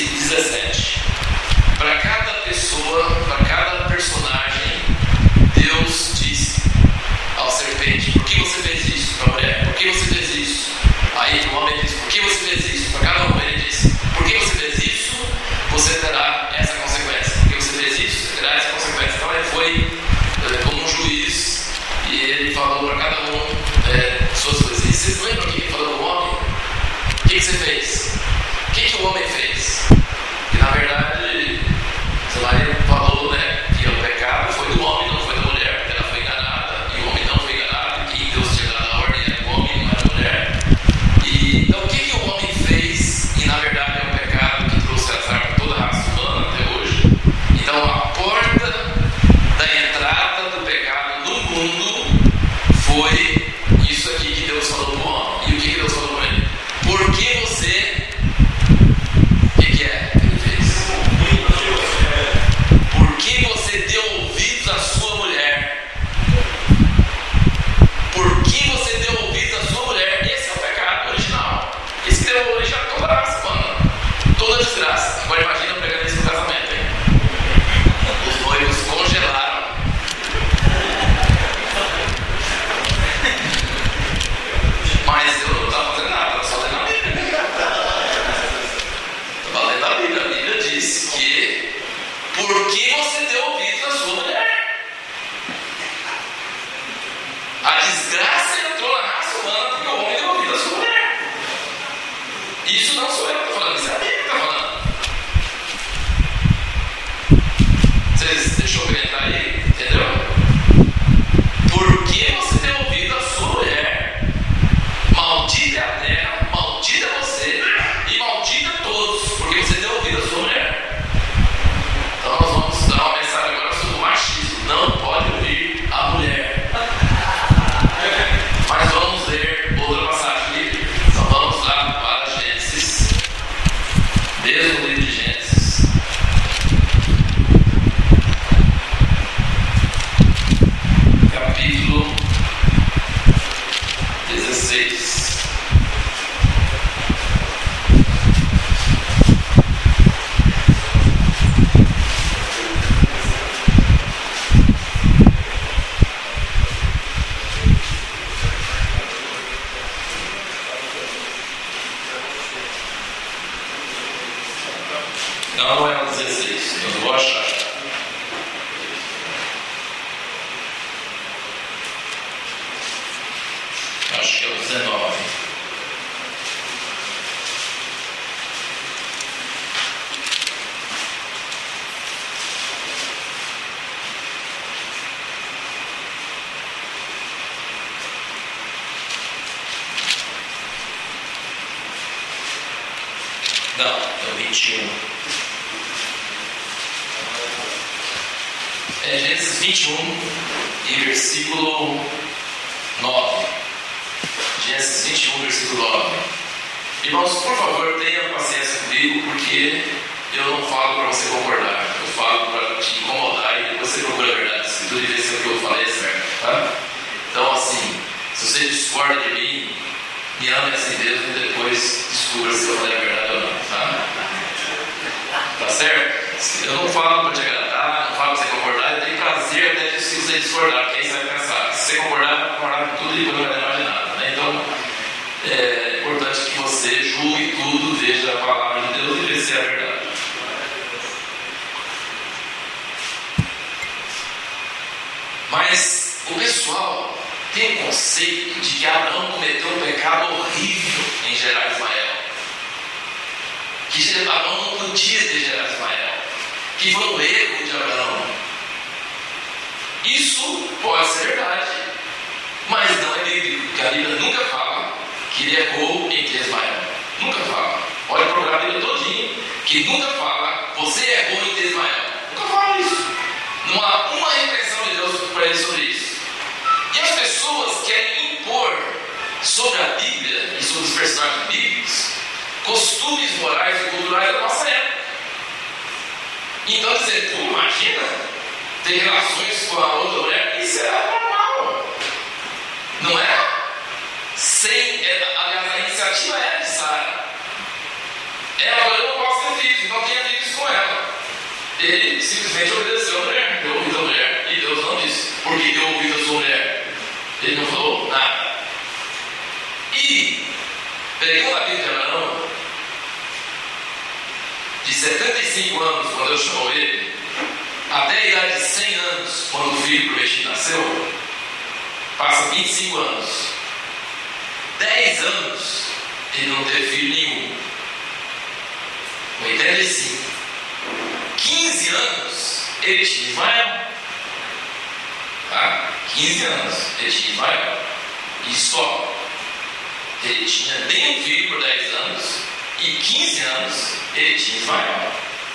17. Para cada pessoa, para cada personagem, Deus disse ao serpente: por que você fez isso? Para a mulher: por que você fez isso? Aí o homem disse: por que você fez isso? Para cada um ele disse: por que você fez isso? Você terá essa consequência. Porque você fez isso, você terá essa consequência. Então ele foi como um juiz e ele falou para cada um suas coisas. E vocês lembram o que ele falou para o homem? O que você fez? O que o homem fez? Que na verdade, sei lá, ele falou, que o pecado foi do homem, não foi da mulher, porque ela foi enganada e o homem não foi enganado, e quem Deus tinha dado a ordem era o homem, não era a mulher. E então o que o homem fez? E na verdade é o pecado que trouxe azar para toda a raça humana até hoje. Então a porta da entrada do pecado no mundo foi isso aqui que Deus falou para o homem. E o que Deus falou para ele? Por que você... O que é que ele fez? Por que você deu ouvidos à sua mulher? Por que você deu ouvidos à sua mulher? Esse é o pecado original. Esse que deu origem a toda a raça humana. Toda a desgraça. Agora imagina pegando isso no casamento, hein? Os noivos congelaram. Mas eu não estava fazendo nada, estava só lendo a Bíblia. Estava lendo a Bíblia. A Bíblia diz que por que você deu ouvidos à sua mulher? A desgraça entrou na raça humana porque o homem deu ouvido à sua mulher. Isso não sou eu que estou falando, isso é a Bíblia que está falando. Vocês deixam eu gritar aí, entendeu? Por que você deu ouvido à sua mulher? Maldita é a terra, maldita é você e maldita todos, porque você deu ouvido à sua mulher. Então nós vamos dar uma mensagem agora sobre o machismo. Não pode ouvir a mulher. Mas vamos ler outra passagem bíblica. Então vamos lá para Gênesis, mesmo livro de Gênesis. Capítulo 16. Não é o 16, eu vou achar. Acho que é o 19. Não, é o 21. É Gênesis 21 e versículo 9. Gênesis 21, versículo 9. Irmãos, por favor, tenha paciência comigo, porque eu não falo para você concordar, eu falo para te incomodar e você procura a verdade da Escritura e vê se o que eu falei é certo, tá? Então, assim, se você discorda de mim, me ame assim mesmo e depois descubra se eu falei a verdade ou não, tá? Tá certo? Eu não falo para te agradar, não falo para você concordar, eu tenho prazer até de se você discordar, porque aí você vai pensar, se você concordar, vai concordar com tudo e depois não vai lembrar de nada, né? Então, é importante que você julgue tudo, veja a palavra de Deus e veja se é a verdade. Mas o pessoal tem o conceito de que Abraão cometeu um pecado horrível em gerar Ismael. Que Abraão não podia ter gerado Ismael. Que foi um erro de Abraão. Isso pode ser verdade, mas não é bíblico, porque a Bíblia nunca fala que ele errou em ter Ismael. Nunca fala. Olha para o Bíblia todinho, que nunca fala, você errou em ter Ismael. Nunca fala isso. Não há uma repreensão de Deus para ele sobre isso. E as pessoas querem impor sobre a Bíblia e sobre os personagens bíblicos costumes morais e culturais da nossa época. Então dizer, pô, imagina ter relações com a outra mulher, isso é normal, não é? Aliás, a iniciativa é de Sara. Ela falou, eu não posso ter filhos, então Ele simplesmente obedeceu a mulher, deu ouvido à mulher. E Deus não disse, porque deu ouvido à sua mulher. Ele não falou nada. E, pegando a vida de Abraão, de 75 anos, quando Deus chamou ele, até a idade de 100 anos, quando o filho prometido nasceu, passa 25 anos. 10 anos, ele não teve filho nenhum. 85. 15 anos, ele tinha Ismael. Tá? 15 anos, ele tinha Ismael. E só. Ele tinha nenhum filho por 10 anos. E 15 anos, ele tinha Ismael.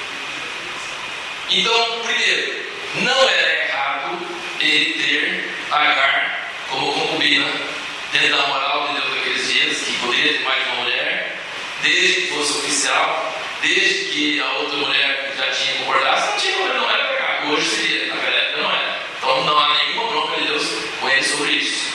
Então, primeiro, não era errado ele ter Agar como concubina, dentro da moral de Deus daqueles dias, que poderia ter mais de uma mulher, desde que fosse oficial, desde que a outra mulher já tinha concordado, não tinha problema, não era pecado. Hoje seria, naquela época não era. Então não há nenhuma bronca de Deus com ele sobre isso.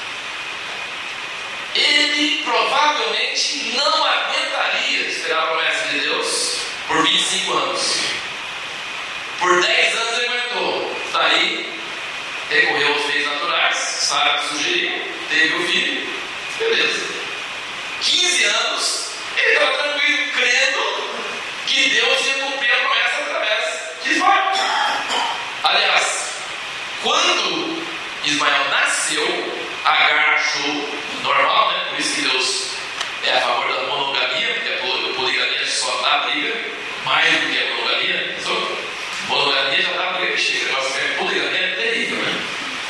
Ele provavelmente não aguentaria esperar a promessa de Deus por 25 anos. Por 10 anos ele aguentou. Daí, recorreu aos meios naturais, Sara sugeriu, teve o filho, beleza. 15 anos, ele estava tranquilo, crendo que Deus ia cumprir a promessa através de Ismael. Aliás, quando Ismael nasceu, Agar achou normal, né? Por isso que Deus é a favor da monogamia, porque a poligamia só dá briga, mais do que a monogamia. Monogamia já dá briga que chega, mas a poligamia é terrível, né?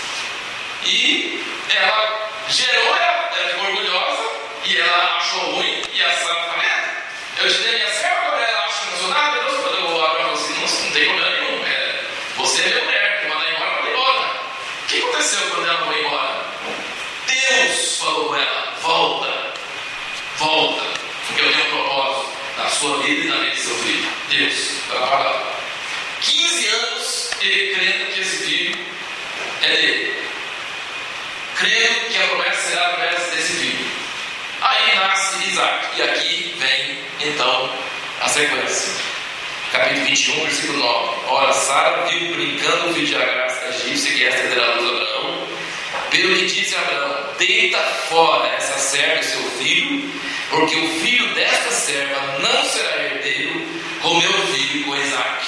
E ela gerou, ela ficou orgulhosa, e ela achou ruim, e a Sara falou: eu te dei minha serva, agora ela acha que não sou nada. Deus falou: Abraão, não tem problema nenhum, você é minha mulher, que mandar embora, vai embora. O que aconteceu quando ela foi embora? Deus falou com ela: volta, porque eu tenho um propósito na sua vida e na vida de seu filho. Deus, ela fala. 15 anos ele crendo que esse filho é dele, crendo que a promessa será através desse filho. Aí nasce Isaac, e aqui vem então a sequência. Capítulo 21, versículo 9. Ora, Sara viu brincando o filho de Agar, a egípcia, que esta terá luz a Abraão. Pelo que disse Abraão: deita fora essa serva e seu filho, porque o filho desta serva não será herdeiro com meu filho e com Isaac.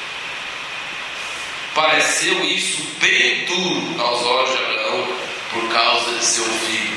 Pareceu isso bem duro aos olhos de Abraão por causa de seu filho.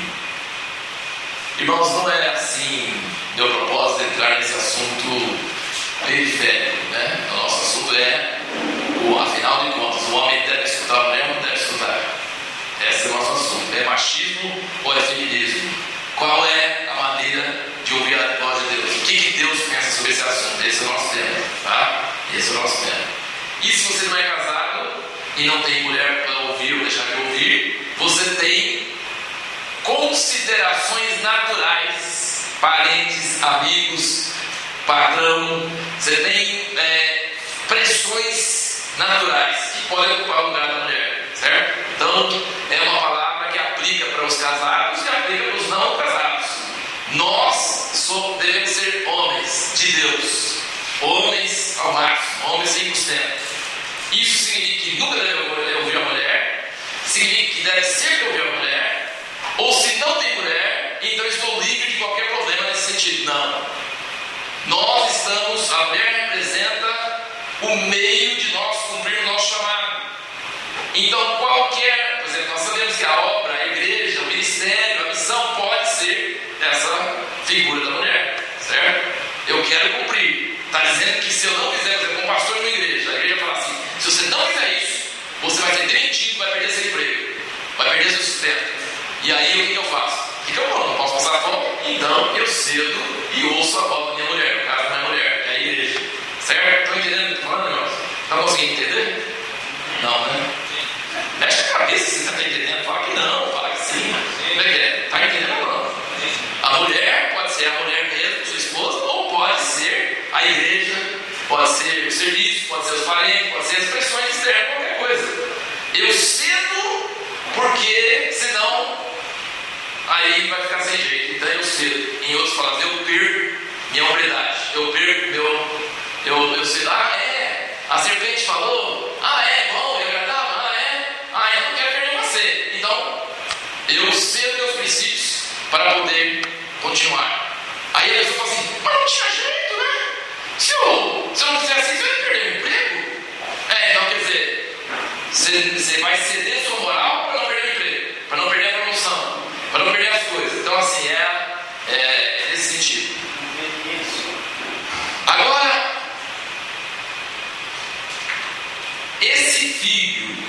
Irmãos, não é assim meu propósito entrar nesse assunto periférico, né? O nosso assunto é, afinal de contas, o homem deve escutar, a mulher não deve escutar. Esse é o nosso assunto. É machismo ou é feminismo? Qual é a maneira de ouvir a voz de Deus? O que Deus pensa sobre esse assunto? Esse é o nosso tema, tá? Esse é o nosso tema. E se você não é casado e não tem mulher para ouvir ou deixar de ouvir, você tem considerações naturais, parentes, amigos, patrão, você tem pressões naturais que podem ocupar o lugar da mulher, certo? Então, é uma palavra que aplica para os casados e aplica para os não casados. Nós devemos ser homens de Deus, homens ao máximo, homens 100%. Isso significa que nunca deve ouvir a mulher, significa que deve sempre ouvir a mulher, ou se não tem mulher, então estou livre de qualquer problema nesse sentido. Não. Nós estamos, a mulher representa o meio de nós cumprir o nosso chamado. Então qualquer, por exemplo, nós sabemos que a obra, a igreja, o ministério, a missão pode ser essa figura da mulher, certo? Eu quero cumprir. Está dizendo que se eu não fizer, por exemplo, um pastor de uma igreja, a igreja fala assim: se você não fizer isso, você vai ser demitido, vai perder seu emprego, vai perder seu sustento. E aí o que eu faço? O que eu não posso passar fome? Então eu cedo e ouço a voz da minha mulher, no caso da minha mulher, é a igreja. Certo? Estão entendendo o que eu estou falando, irmãos? Estão conseguindo entender? Não, né? Mexe a cabeça se você está entendendo. Fala que não, fala que sim. Como é que é? Está entendendo ou não? A mulher pode ser a mulher mesmo, sua esposa, ou pode ser a igreja, pode ser o serviço, pode ser os parentes, pode ser as pressões externas, qualquer coisa. Eu cedo porque senão aí vai ficar sem jeito. Então eu cedo. Em outras palavras, eu perco minha hombridade. Eu perco meu. Eu cedo. A serpente falou: ah, é bom, é agradável, eu não quero perder você. Então, eu cedo meus princípios para poder continuar. Aí a pessoa fala assim: mas não tinha jeito, né? Se eu não fizesse isso, eu ia perder o emprego. Então quer dizer, você vai ceder sua moral para não perder o emprego, para não perder a promoção, para não perder as coisas. Então assim, é nesse sentido. Agora, esse filho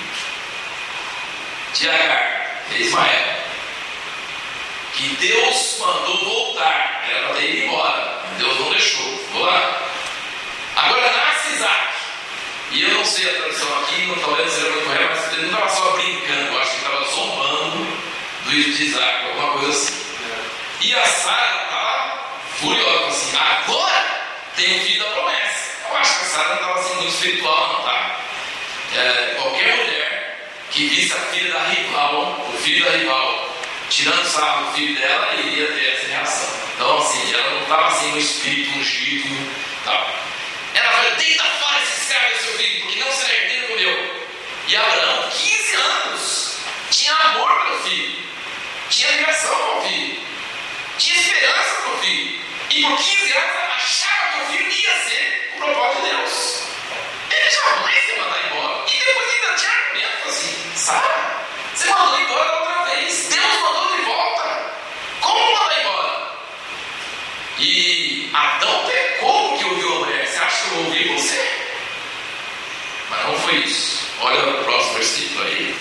de Agar, Ismael, que Deus mandou voltar, era para ter ido embora, Deus não deixou, vou lá. Agora nasce Isaac, e eu não sei a tradução aqui, não talvez seja muito correta, mas ele não estava só brincando, eu acho que estava zombando do filho de Isaac, alguma coisa assim. E a Sara estava furiosa, assim: agora tem o filho da promessa. Eu acho que a Sara não estava assim muito espiritual, não, tá? Qualquer mulher que visse a filha da rival, o filho da rival, tirando sarro do filho dela, iria ter essa reação. Então, assim, ela não estava assim no espírito ungido, tal. Ela falou: deita fora esse escravo do seu filho, porque não será herdeiro como eu. E Abraão, 15 anos, tinha amor pelo filho, tinha ligação com o filho, tinha esperança com o filho, e por 15 anos achava que o filho ia ser o propósito de Deus. Ele jamais ia mandar embora. E depois ainda tinha argumento assim: Sara, você mandou embora outra vez, Deus mandou de volta, como mandar embora? E Adão pecou porque ouviu a mulher. Você acha que eu ouvi você? Mas não foi isso. Olha o próximo versículo aí.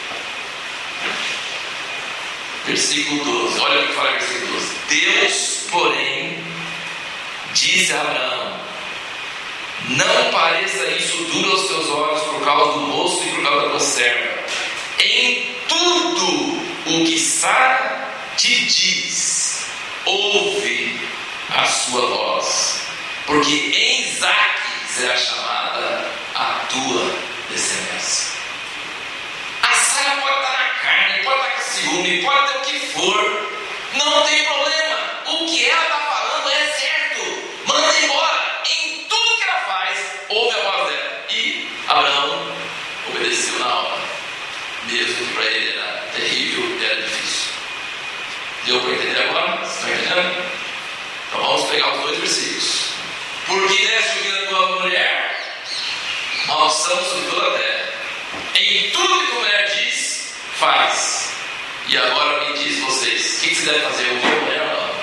Versículo 12. Olha o que fala o versículo 12. Deus, porém, disse a Abraão: não pareça isso duro aos teus olhos por causa do moço e por causa da tua serva. Em tudo o que Sara te diz, ouve a sua voz, porque em Isaque será chamada a tua descendência. A Sara pode estar na carne, pode estar com ciúme, pode ter o que for, não tem problema. O que ela está falando é certo. Manda embora. Em tudo que ela faz, ouve a voz dela. E Abraão obedeceu na hora, mesmo que para ele era terrível e era difícil. Deu para entender agora? Vocês estão entendendo? Então vamos pegar os dois versículos. Porque deste o da tua mulher, maldição sobre toda a terra. Em tudo que tua mulher diz, faz. E agora me diz vocês: o que você deve fazer? Ouvir a mulher ou não?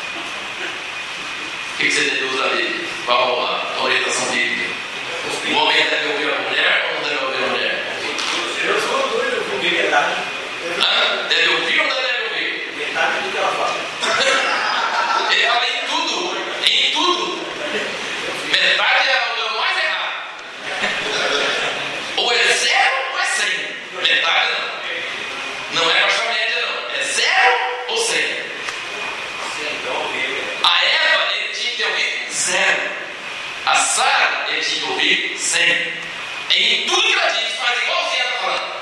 O que você deve usar ali? Vamos lá, a orientação bíblica. O homem deve ouvir a mulher ou não deve ouvir a mulher? Eu sou doido, eu ouvi metade. Deve ouvir ou não deve ouvir? Metade do que ela fala. Ele fala em tudo, em tudo. Metade é o mais errado. Ou é 0 ou é 100. Metade não. Não é baixa média, não. É 0 ou 100. A Eva, ele tinha que ouvir 0. A Sara, ele tinha que ouvir 100. Em tudo que ela diz, faz igualzinho ela está falando.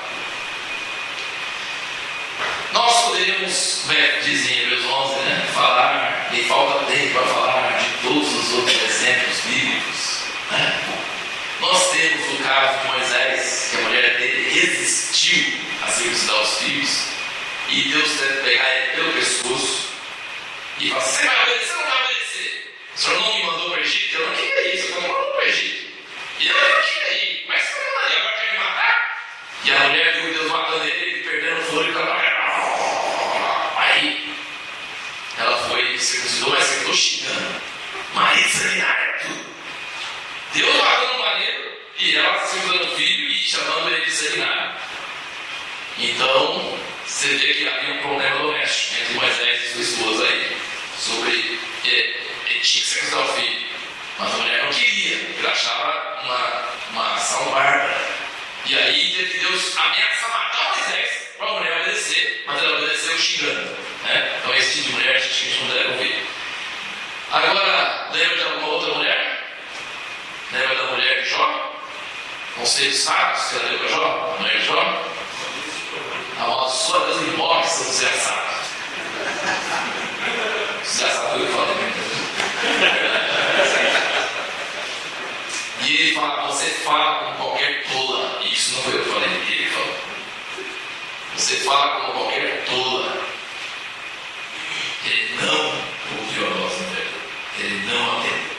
Nós poderíamos, dizem em Hebreus 11, falar, e falta tempo para falar de todos os outros exemplos bíblicos. Nós temos o caso de Moisés, que a mulher dele resistiu a circuncidar os filhos, e Deus teve que pegar ele pelo pescoço e falar: você vai obedecer ou não vai obedecer? O senhor não me mandou para o Egito? Eu não queria isso, eu não mandou para o Egito. E eu não queria ir, mas você não mandou, agora quer me matar? E a mulher viu Deus matando ele perdendo o fôlego da mulher. Aí ela foi e circuncidou, mas ficou xingando: Maria, tudo. Deus matando o maneiro e ela circuncidando o filho e chamando ele de seminário. Então você vê que havia um problema doméstico entre Moisés e sua esposa aí, sobre ele tinha que circuncidar o filho, mas a mulher não queria, ele achava uma ação bárbara. E aí teve que Deus ameaça matar Moisés para a mulher obedecer, mas ela obedeceu xingando, Então esse tipo de mulher a gente não deve ouvir. Agora, lembra de alguma outra mulher? Lembra da mulher de Jó? Conselhos sábios que ela deu para Jó? A mulher de Jó? Amaldiçoa Deus e morre se você é sábio. Você já sabe o que eu falo. E E ele fala, você fala como qualquer tola. E isso não foi eu que falei, ele falou. Você fala como qualquer tola. Ele não ouviu a voz do Senhor. Ele não atendeu.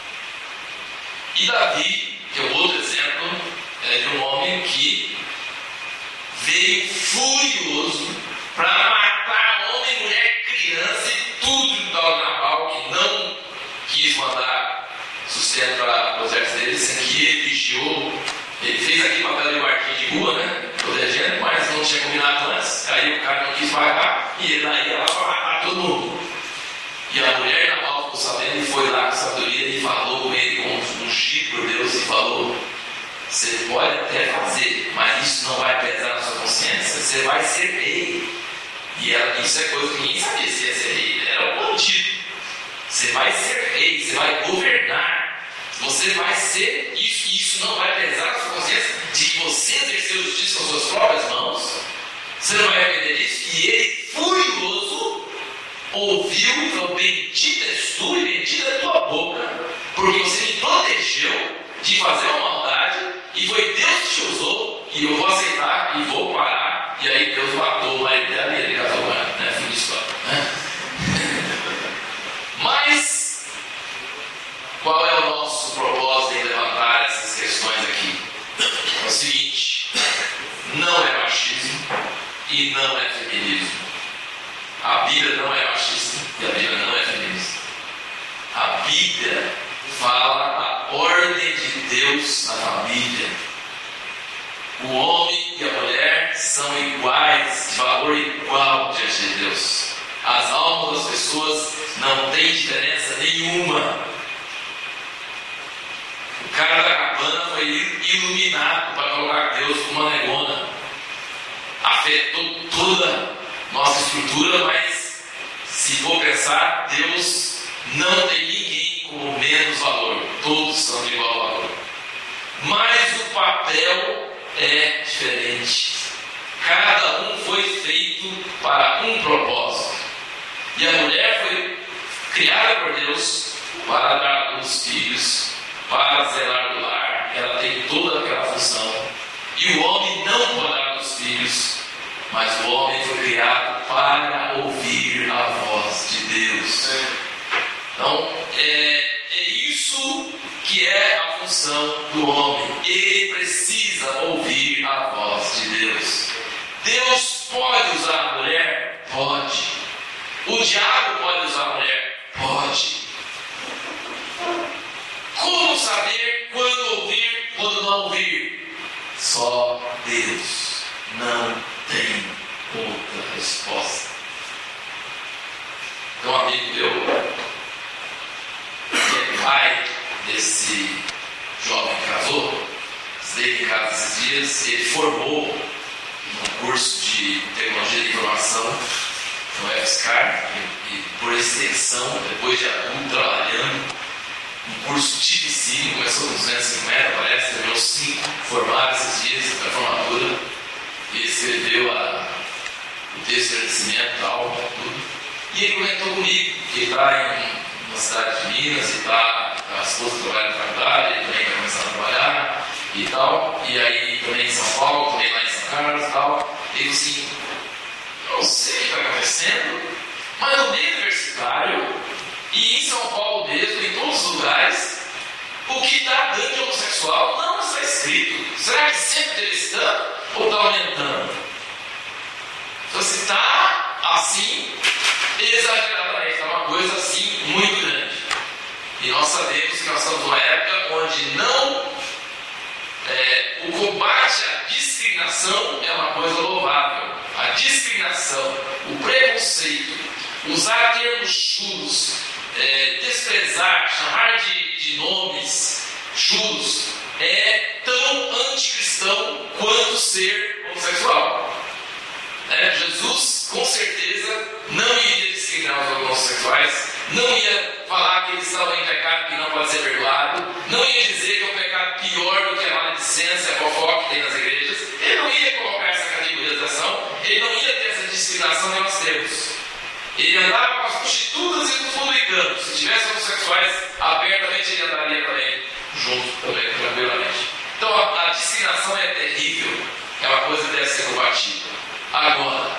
E Davi, que é outro exemplo, é de um homem que veio furioso para matar homem, mulher, criança e tudo de tal Nabal, que não quis mandar sustento para o exército dele, sem que ele vigiou. Ele fez aqui papel de guardinha de rua, né? Protegendo, mas não tinha combinado antes. Aí o cara não quis pagar e ele ia lá para matar todo mundo. E a mulher Nabal ficou sabendo e foi lá com sabedoria e falou com ele, com ungido por Deus, e falou: você pode até fazer, mas isso não vai pesar na sua consciência, você vai ser rei. E ela, isso é coisa que ninguém sabia se ia ser rei, era um bandido. Você vai ser rei, você vai governar, você vai ser isso, e isso não vai pesar na sua consciência de que você exerceu justiça com suas próprias mãos. Você não vai aprender isso. E ele, furioso, ouviu e falou: bendita és tu e bendita é a tua boca, porque você me protegeu de fazer uma maldade, e foi Deus que te usou, e eu vou aceitar e vou parar. E aí Deus matou o marido dela e ele casou com ela, né? Fim de história, né? Mas qual é o nosso propósito em levantar essas questões aqui? É o seguinte: não é machismo e não é feminismo. A Bíblia não é machista e a Bíblia não é feminista. A Bíblia fala a ordem de Deus na família. O homem e a mulher são iguais, de valor igual diante de Deus. As almas das pessoas não têm diferença nenhuma. O cara da cabana foi iluminado para colocar Deus como uma negona. Afetou toda a nossa estrutura, mas se for pensar, Deus não tem ninguém com menos valor. Todos são de igual valor. Mas o papel é diferente. Cada um foi feito para um propósito. E a mulher foi criada por Deus para dar a luz filhos, para zelar do lar. Ela tem toda aquela função. E o homem não pode dar a luz filhos, mas o homem foi criado para ouvir a voz de Deus. Então, é isso que é a função do homem. Ele precisa ouvir a voz de Deus. Deus pode usar a mulher? Pode. O diabo pode usar a mulher? Pode. Como saber quando ouvir, quando não ouvir? Só Deus. Não tem outra resposta. Tem um amigo meu que é pai desse jovem que casou, esteve em casa esses dias. Ele formou um curso de tecnologia de informação no FSCar e por extensão, depois de adulto, trabalhando, um curso dificílimo, começou com 250 metros, parece, terminou 5, formaram esses dias da formatura, e escreveu o texto de agradecimento e tal, tudo. E ele comentou comigo que ele está em uma cidade de Minas e tá, a esposa trabalha na faculdade, ele também está começando a trabalhar e tal, e aí também em São Paulo, também lá em São Carlos e tal. Ele disse assim: não sei o que está acontecendo, mas no meio universitário e em São Paulo mesmo, em todos os lugares, o que está dando de homossexual não está escrito. Será que sempre teve esse tanto ou está aumentando? Então, se está assim, exageradamente, está uma coisa assim muito grande. E nós sabemos que nós estamos numa época onde o combate à discriminação é uma coisa louvável. A discriminação, o preconceito, usar termos chulos, desprezar, chamar de nomes chulos, é tão anticristão quanto ser homossexual. Jesus, com certeza, não iria discriminar os homossexuais, não ia falar que eles estavam em pecado que não pode ser perdoado, não ia dizer que é um pecado pior do que a maledicência, a fofoca que tem nas igrejas. Ele não ia colocar essa categorização, ele não ia ter essa discriminação que nós temos. Ele andava com as prostitutas e com os publicanos. Se tivesse homossexuais, abertamente ele andaria também, junto também com ensinação é terrível, é uma coisa que deve ser combatida. Agora,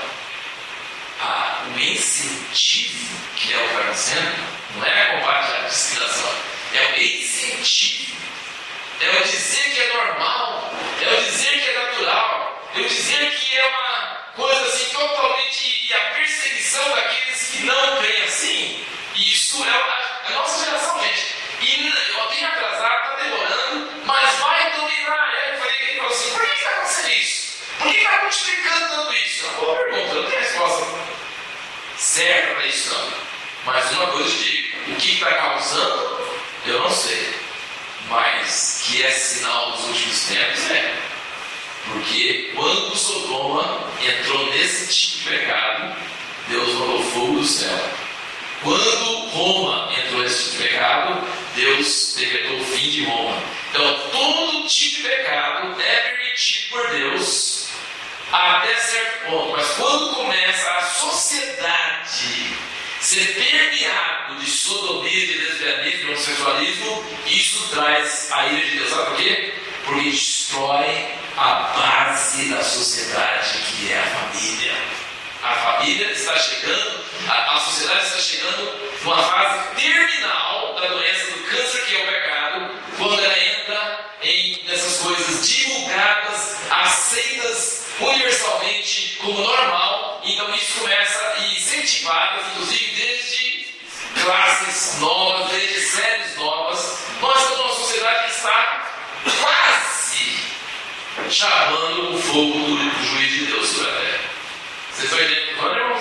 o incentivo que é o que está acontecendo, não é combate à discriminação, é o incentivo, é o dizer que é normal, é o dizer que é natural, é o dizer que é uma coisa assim totalmente, e a perseguição daqueles que não creem assim. Isso é a nossa geração, gente. E eu tenho atrasado, está demorando, mas vai dominar. Ele falou assim: por que está acontecendo isso? Por que está multiplicando tanto isso? É uma boa pergunta, eu não tenho resposta certa para isso não. Mas uma coisa eu digo: o que está causando, eu não sei. Mas que é sinal dos últimos tempos, é. Porque quando Sodoma entrou nesse tipo de pecado, Deus mandou fogo do céu. Quando Roma entrou nesse tipo de pecado, Deus decretou o fim de Roma. Então, todo tipo de pecado é permitido por Deus até certo ponto. Mas quando começa a sociedade ser permeado de sodomismo, de lesbianismo, de homossexualismo, isso traz a ira de Deus. Sabe por quê? Porque destrói a base da sociedade, que é a família. A família está chegando, a sociedade está chegando numa fase terminal da doença do câncer, que é o pecado, quando ela entra nessas coisas divulgadas, aceitas universalmente como normal. Então isso começa a incentivadas, inclusive desde classes novas, desde séries novas. Nós estamos numa sociedade que está quase chamando o fogo do juiz de Deus sobre a terra. Vocês estão entendendo, irmãos?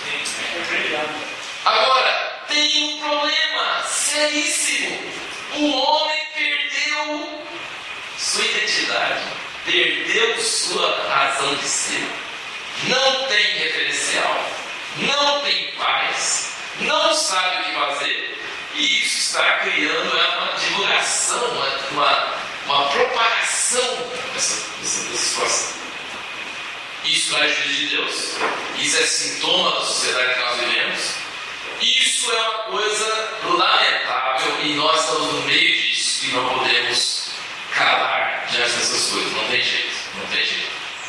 Sim. Agora, tem um problema seríssimo. O homem perdeu sua identidade, perdeu sua razão de ser. Não tem referencial, não tem paz, não sabe o que fazer. E isso está criando uma divulgação, uma propagação dessa situação. Isso é juízo de Deus, isso é sintoma da sociedade que nós vivemos. Isso é uma coisa lamentável e nós estamos no meio disso e não podemos calar diante dessas coisas. Não tem jeito, não tem jeito.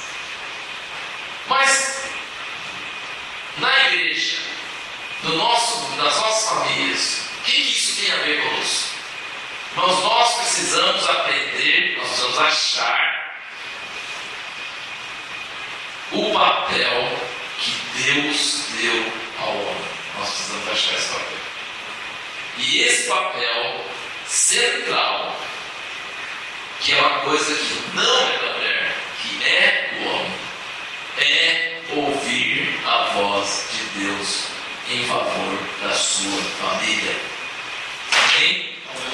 Mas na igreja, nas nossas famílias, o que isso tem a ver conosco? Nós precisamos aprender, nós precisamos achar o papel que Deus deu ao homem. Nós precisamos achar esse papel. E esse papel central, que é uma coisa que não é da mulher, que é do homem, é ouvir a voz de Deus em favor da sua família. Amém?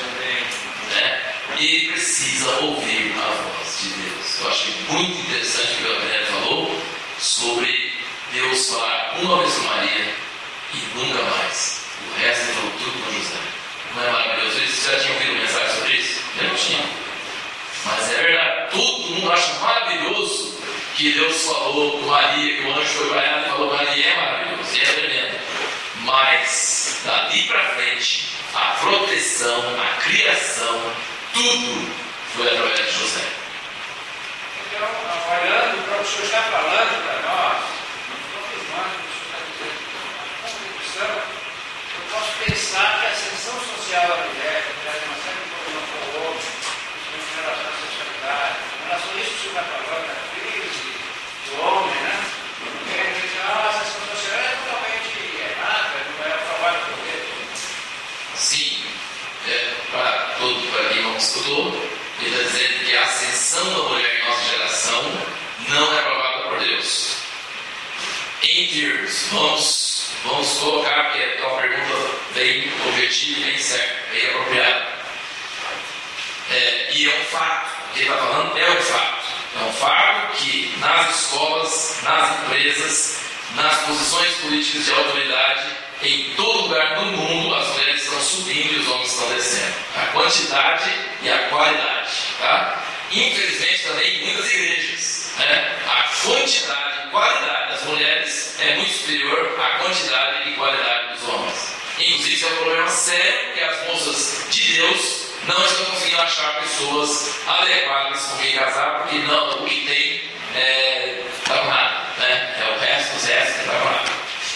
Ele precisa ouvir a voz de Deus. Eu achei muito interessante o que o Gabriel falou sobre Deus falar uma vez com Maria e nunca mais. O resto ele falou tudo com José. Não é maravilhoso isso? Vocês já tinham ouvido mensagem sobre isso? Eu não tinha. Mas é verdade. Todo mundo acha maravilhoso que Deus falou com Maria, que o anjo foi para ela e falou: Maria, é maravilhoso, é tremendo. Mas dali para frente, a proteção, a criação, tudo foi através de José. Então, olhando para o que o senhor está falando para nós, confirmando o que o senhor está dizendo, a contribuição, eu posso pensar que a ascensão social da mulher, que traz uma série de problemas para o homem, principalmente em relação à sexualidade, em relação a isso que o senhor está falando, da crise do homem, né? Porque a gente diz: a ascensão social é totalmente errada, não é aprovada por Deus. Sim, para quem não escutou, ele está dizendo que a ascensão da mulher em nossa geração não é aprovada por Deus. Em termos, vamos colocar, porque é uma pergunta bem objetiva e bem certa, bem apropriada. E é um fato, o que ele está falando é um fato. É um fato que nas escolas, nas empresas, nas posições políticas de autoridade, em todo lugar do mundo, as mulheres estão subindo e os homens estão descendo. A quantidade e a qualidade. Tá? Infelizmente, também em muitas igrejas, né? A quantidade e qualidade das mulheres é muito superior à quantidade e qualidade dos homens. Inclusive, isso é um problema sério, porque as moças de Deus não estão conseguindo achar pessoas adequadas com quem casar, porque não, o que tem está com nada, né? É o resto, os restos que está com nada.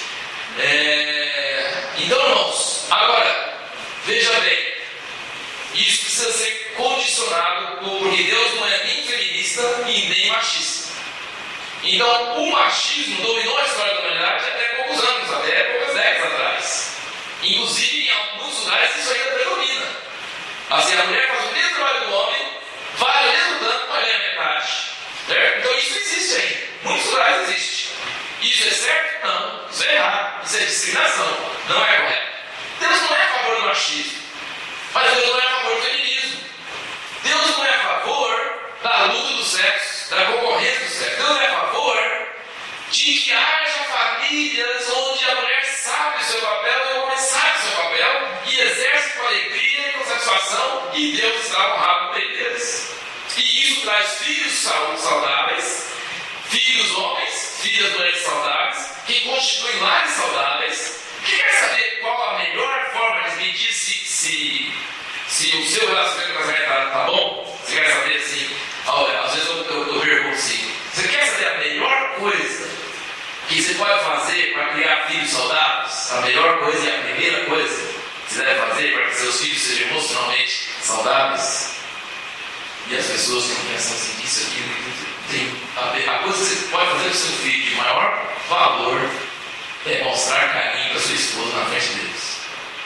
Então, irmãos, agora, veja bem, isso precisa ser condicionado, porque Deus não é nem feminista e nem machista. Então, o machismo dominou a história da humanidade até poucos anos, até poucas décadas atrás. Inclusive, em alguns lugares, isso ainda predomina. Assim, a mulher faz o mesmo trabalho do homem, vale o mesmo tanto, mas ganha metade. Certo? Então, isso existe ainda. Muitos lugares existe. Isso é certo? Não. Isso é errado. Isso é discriminação. Não é correto. Deus não é a favor do machismo, mas Deus não é a favor do feminismo. Deus não é a favor da luta do sexo, da concorrência do sexo. Deus é a favor de que haja famílias onde a mulher sabe o seu papel e o homem sabe o seu papel e exerce com alegria e com satisfação, e Deus está honrado por eles. E isso traz filhos saudáveis, filhos homens, filhas mulheres saudáveis, que constituem lares saudáveis. Que quer saber qual a melhor forma de medir se o seu relacionamento com a casamento está bom? Você quer saber assim? Às vezes eu pergunto assim: você quer saber a melhor coisa que você pode fazer para criar filhos saudáveis? A melhor coisa e a primeira coisa que você deve fazer para que seus filhos sejam emocionalmente saudáveis? E as pessoas que pensam assim: isso aqui tem a ver. A coisa que você pode fazer para o seu filho de maior valor é mostrar carinho para sua esposa na frente deles.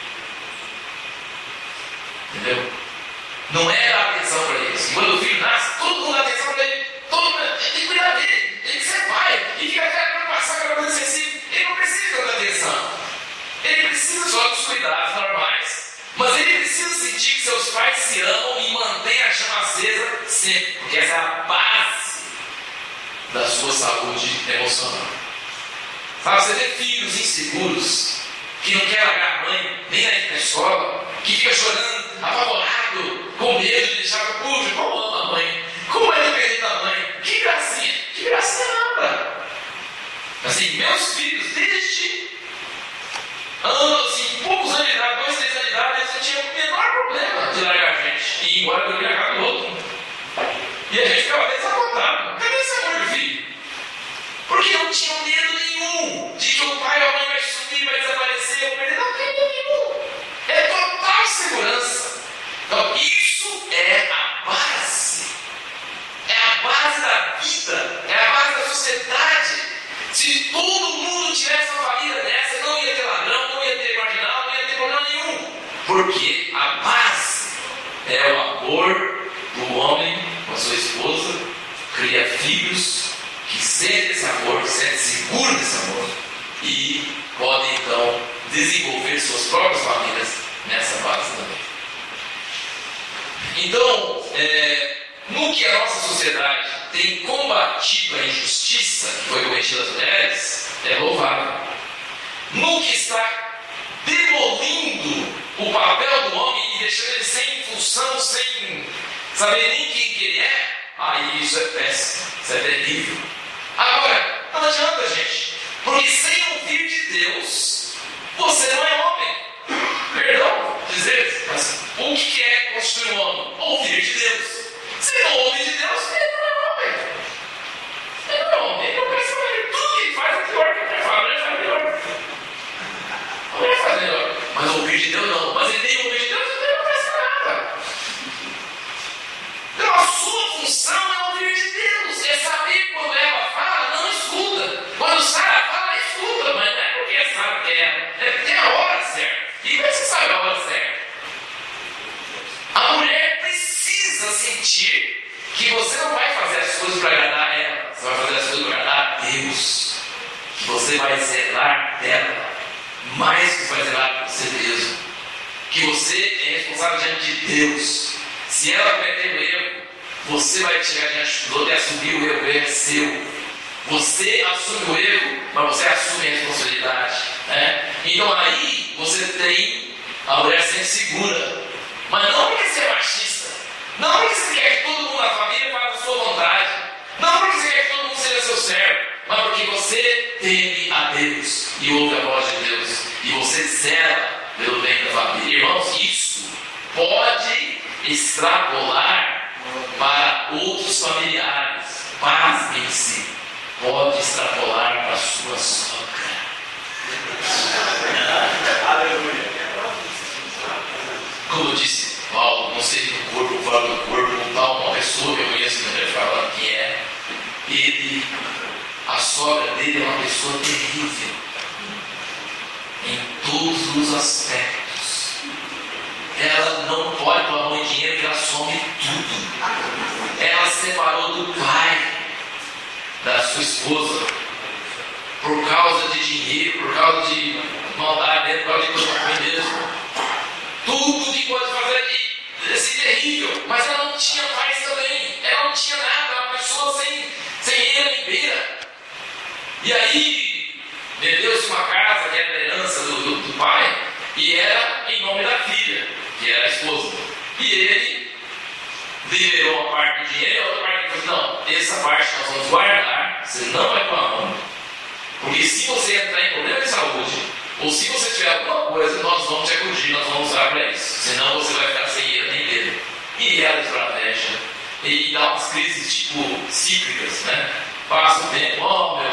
Entendeu? Não é dar atenção para eles. Quando o filho nasce, todo mundo dá atenção para ele. Todo mundo tem que cuidar dele. Tem que ser pai. E fica aquela preocupação, aquela coisa sensível. Ele não precisa de tanta atenção. Ele precisa só dos cuidados normais. Mas ele precisa sentir que seus pais se amam e mantêm a chama acesa sempre. Porque essa é a base da sua saúde emocional. Sabe, você vê filhos inseguros, que não quer largar a mãe, nem na escola, que fica chorando, apavorado, com medo de deixar para o público. Como ama a mãe? Como é dependente da mãe? Que gracinha! Que gracinha nada! Assim, meus filhos, desde assim, poucos anos de idade, 2, 3 anos de idade, eles não tinham o menor problema de largar a gente e ir embora dormir na casa do outro. E a gente ficava até desapontado. Cadê esse amor de filho? Porque não tinham medo nenhum de que o pai ou a mãe vai sumir, vai desaparecer, ou perder. Não tem medo nenhum. É total segurança. Então, isso é a base. É a base da vida. É a base da sociedade. Se todo mundo tivesse uma família dessa, não ia ter ladrão, não ia ter marginal, não ia ter problema nenhum. Porque a base é o amor do homem com a sua esposa, cria filhos que sentem esse amor, que sentem seguro desse amor e podem então desenvolver suas próprias famílias nessa base também. Então, no que a nossa sociedade tem combatido a injustiça que foi cometida às mulheres, é louvável. No que está demolindo o papel do homem e deixando ele sem função, sem saber nem quem que ele é, aí isso é péssimo, isso é terrível. Agora, não adianta, gente, porque sem ouvir de Deus, você não é homem. Perdão dizer, mas o que é constituir um homem? Ouvir de Deus. Se não ouve de Deus, ele não é homem. Ele não é homem, ele não pensa mais. Tudo que ele faz é pior que a mulher faz. A mulher faz melhor. A mulher faz melhor. Mas ouvir de Deus não. Mas ele nem ouvir de Deus, ele não pensa nada. Então a sua função é ouvir de Deus. É saber quando ela fala, não escuta. Quando Sara fala, escuta. Mas não é porque Sara quer. É porque tem a hora certa. E como é que você sabe a hora certa? A mulher precisa sentir que você não vai fazer as coisas para agradar ela. Você vai fazer as coisas para agradar a Deus. Que você vai zelar dela mais que você vai zelar por você mesmo. Que você é responsável diante de Deus. Se ela cometer o erro, você vai chegar diante do outro e assumir o erro. O erro é seu. Você assume o erro, mas você assume a responsabilidade, né? Então aí você tem a mulher sendo segura. Mas não porque você é machista. Não porque você quer que todo mundo na família faça a sua vontade. Não porque você quer que todo mundo seja seu servo. Mas porque você teme a Deus e ouve a voz de Deus. E você zela pelo bem da família. Irmãos, isso pode extrapolar para outros familiares. Pasmem-se, pode extrapolar para a sua sogra. Aleluia. Como eu disse, Paulo, não sei do corpo, fora do corpo, tal, uma pessoa que eu conheço, que não quero falar quem é, a sogra dele é uma pessoa terrível, em todos os aspectos. Ela não pode pôr a mão em dinheiro que ela some tudo. Ela se separou do pai da sua esposa por causa de dinheiro, por causa de maldade, por causa de coisa ruim mesmo. Tudo que pode fazer assim, terrível, mas ela não tinha paz também, ela não tinha nada, uma pessoa sem eira nem beira. E aí, vendeu-se uma casa que era a herança do pai, e era em nome da filha, que era a esposa. E ele liberou uma parte do dinheiro e a outra parte ele falou: não, essa parte nós vamos guardar, você não vai pôr a mão, porque se você entrar em problema de saúde, ou se você tiver alguma coisa, nós vamos te acudir, nós vamos usar para isso. Senão você vai ficar sem eira nem dele. E ela estratégia. E dá umas crises tipo cíclicas, né? Passa o tempo,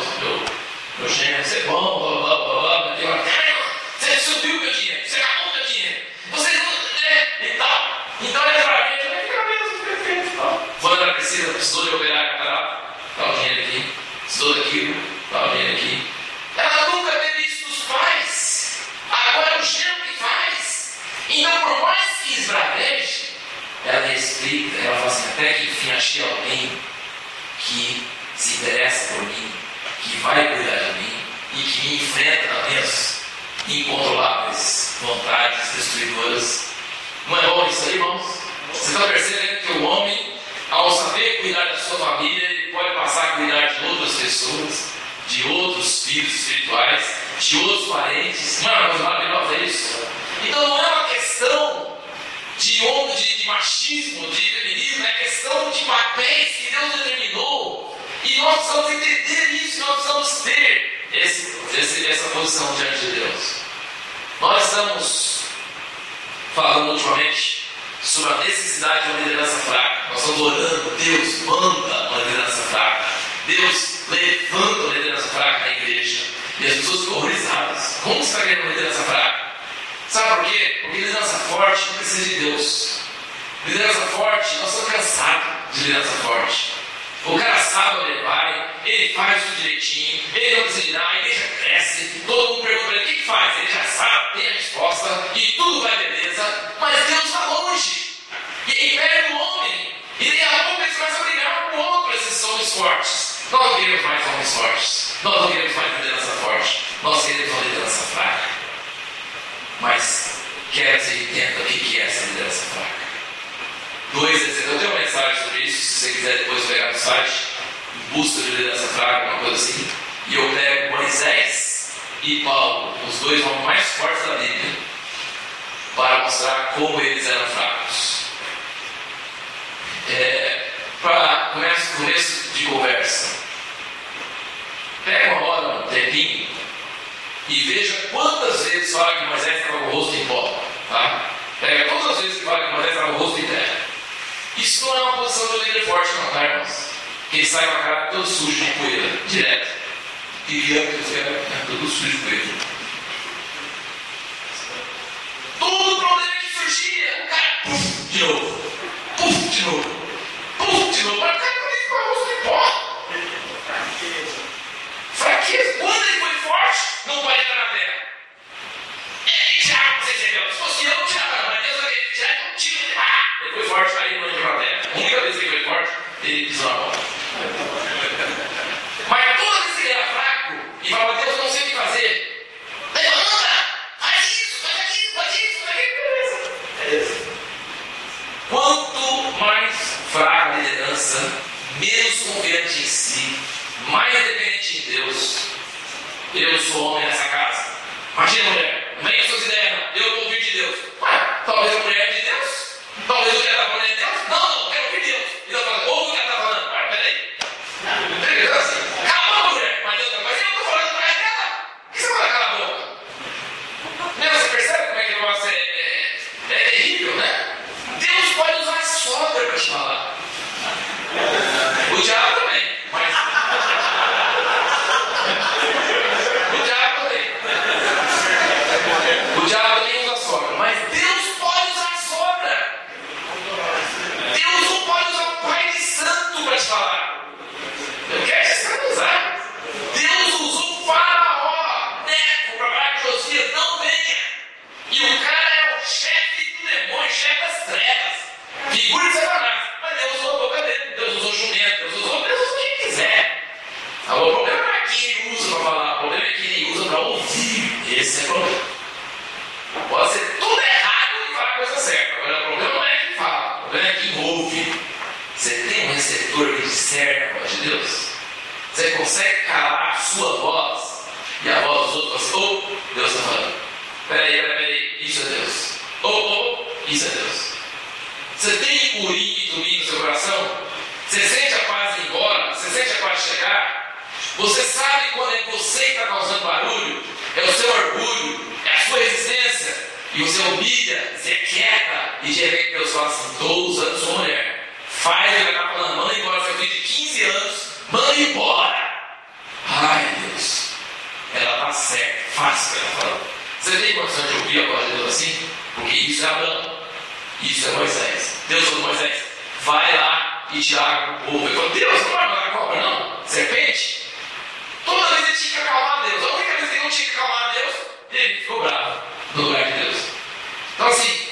meu gênero, você é bom, blá blá blá blá. Tem uma, você subiu o meu dinheiro, você acabou o meu dinheiro, você não. E tal. Então ela estratégia, vai ficar mesmo perfeito e tal. Quando ela precisou de operar a catarata, dá o dinheiro aqui, precisou daquilo, dá o dinheiro aqui. Ela nunca teve isso dos pais. Agora o genro que faz. Então, por mais que esbraveje, ela explica, ela fala assim: até que enfim achei alguém que se interessa por mim, que vai cuidar de mim e que me enfrenta nas minhas incontroláveis vontades destruidoras. Não é bom isso aí, irmãos? Vocês estão percebendo que o homem, ao saber cuidar da sua família, ele pode passar a cuidar de outras pessoas, de outros filhos espirituais, de outros parentes. Não é uma coisa maravilhosa isso? Então não é uma questão de machismo, de feminismo, é questão de papéis que Deus determinou. E nós precisamos entender isso, nós precisamos ter essa posição diante de Deus. Nós estamos falando ultimamente sobre a necessidade de uma liderança fraca. Nós estamos orando: Deus manda uma liderança fraca. Deus levanta uma liderança fraca na igreja. E as pessoas ficam horrorizadas. Como você está querendo uma liderança fraca? Sabe por quê? Porque liderança forte não precisa de Deus. Liderança forte, nós estamos cansados de liderança forte. O cara sabe onde ele vai, ele faz tudo direitinho, ele não precisa de nada, a igreja cresce, todo mundo pergunta para ele o que faz, ele já sabe, tem a resposta, e tudo vai beleza, mas Deus está longe. E aí perde o homem, e daí a pouco eles começam a brigar com outro esses homens fortes. Nós não queremos mais homens fortes, nós não queremos mais liderança forte, nós queremos uma liderança fraca. Mas quero que você entenda o que é essa liderança fraca. Eu tenho uma mensagem sobre isso, se você quiser depois pegar no site, busca de liderança fraca, uma coisa assim, e eu pego Moisés e Paulo, os dois homens mais fortes da Bíblia, para mostrar como eles eram fracos. Para começo de conversa, pega uma hora, um tempinho, e veja quantas vezes fala que Moisés estava com o rosto em pó. Tá? Pega todas as vezes que fala que Moisés estava com o rosto em terra. Isso não é uma posição de um líder forte, não, tá, irmãos? Que ele sai com a cara todo sujo de poeira, direto. Queria que eu era todo sujo de poeira. Todo o problema que surgia, o cara, puf, de novo. Puf, de novo. Puf, de novo. Mas o cara não tem que ficar com o rosto em pó. Fraqueza. Quando ele foi forte, não pode entrar na terra. Ele tirava, você entendeu? Se fosse eu, não tirava, mas Deus vai tirar, então tira. Ele foi forte, aí ele não entrou na terra. A única vez que ele foi forte, ele pisou na bola. Mas toda vez que ele era fraco, e falava: Deus, eu não sei o que fazer. Levanta, faz isso, faz aquilo, faz isso, faz aquilo, beleza. Quanto mais fraca a liderança, menos confiante em si, mais dependente de Deus. Eu sou homem nessa casa. Imagina, mulher, venha suas ideias, não. Eu vou ouvir de Deus. Talvez a mulher é de Deus. Talvez o que ela está falando é de Deus. Não, eu quero ouvir Deus. E Deus fala: ouve o que ela está falando. Peraí. Então assim, cala a boca, mulher. Mas Deus fala: mas eu não estou falando para dela. Por que você fala cala a boca? Você percebe como é que o negócio é terrível, né? Deus pode consegue calar a sua voz e a voz dos outros, oh, Deus está falando. Peraí, isso é Deus. Oh, isso é Deus. Você tem Urim e Tumim no seu coração? Você sente a paz ir embora? Você sente a paz chegar? Você sabe quando é você que está causando barulho? É o seu orgulho, é a sua resistência. E você humilha, você quieta, e de repente Deus fala assim: estou usando sua mulher. Faz o que ela está falando, manda embora seu filho de 15 anos, manda embora. Ai, Deus, ela está certa, faz o que ela está falando. Você tem condição de ouvir a voz de Deus assim? Porque isso é Abraão, isso é Moisés. Deus falou: Moisés, vai lá e tira o povo. Ele falou: Deus, não vai mandar cobra não, serpente. Toda vez ele tinha que acalmar Deus. A única vez que ele não tinha que acalmar Deus, ele ficou bravo no lugar de Deus. Então assim,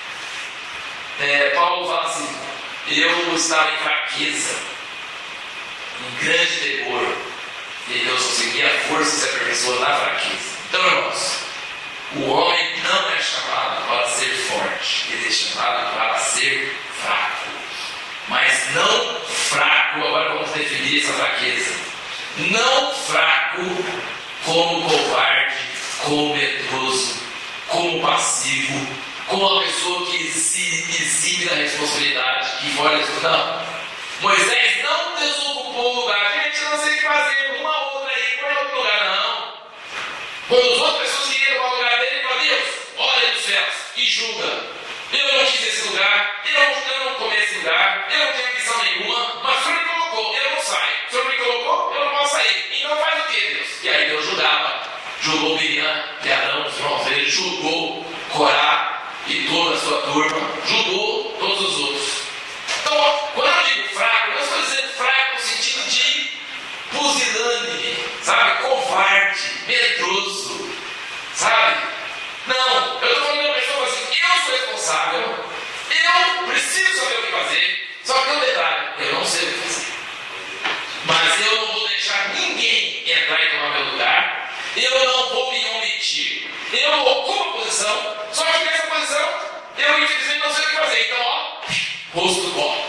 Paulo fala assim: eu estava em fraqueza, em grande temor, e Deus conseguia a força se aperfeiçoa na fraqueza. Então, irmãos, o homem não é chamado para ser forte, ele é chamado para ser fraco. Mas não fraco, agora vamos definir essa fraqueza. Não fraco como covarde, como medroso, como passivo, como uma pessoa que se exime da responsabilidade, que olha, não. Moisés não desocupou o lugar. Gente, não sei o que fazer, uma outra aí, põe outro lugar, não. Quando as outras pessoas queriam para o lugar dele, ele falou: Deus, olha dos céus e julga. Eu não quis esse lugar, eu não tomei esse lugar, eu não tenho missão nenhuma, mas o Senhor me colocou, eu não saio. O Senhor me colocou, eu não posso sair. Então faz o que, Deus? E aí Deus julgava. Julgou Miriam e Arão, os irmãos dele, julgou Corá e toda a sua turma, julgou todos os outros. Então, quando eu digo fraco, eu estou dizendo fraco no sentido de pusilânime, sabe? Covarde, medroso, sabe? Não, eu estou falando de uma pessoa assim: eu sou responsável, eu preciso saber o que fazer, só que um detalhe, eu não sei o que fazer. Mas eu não vou deixar ninguém entrar e tomar meu lugar, eu não vou me omitir, eu ocupo a posição, só que nessa posição eu infelizmente não sei o que fazer. Então, ó, rosto do pó.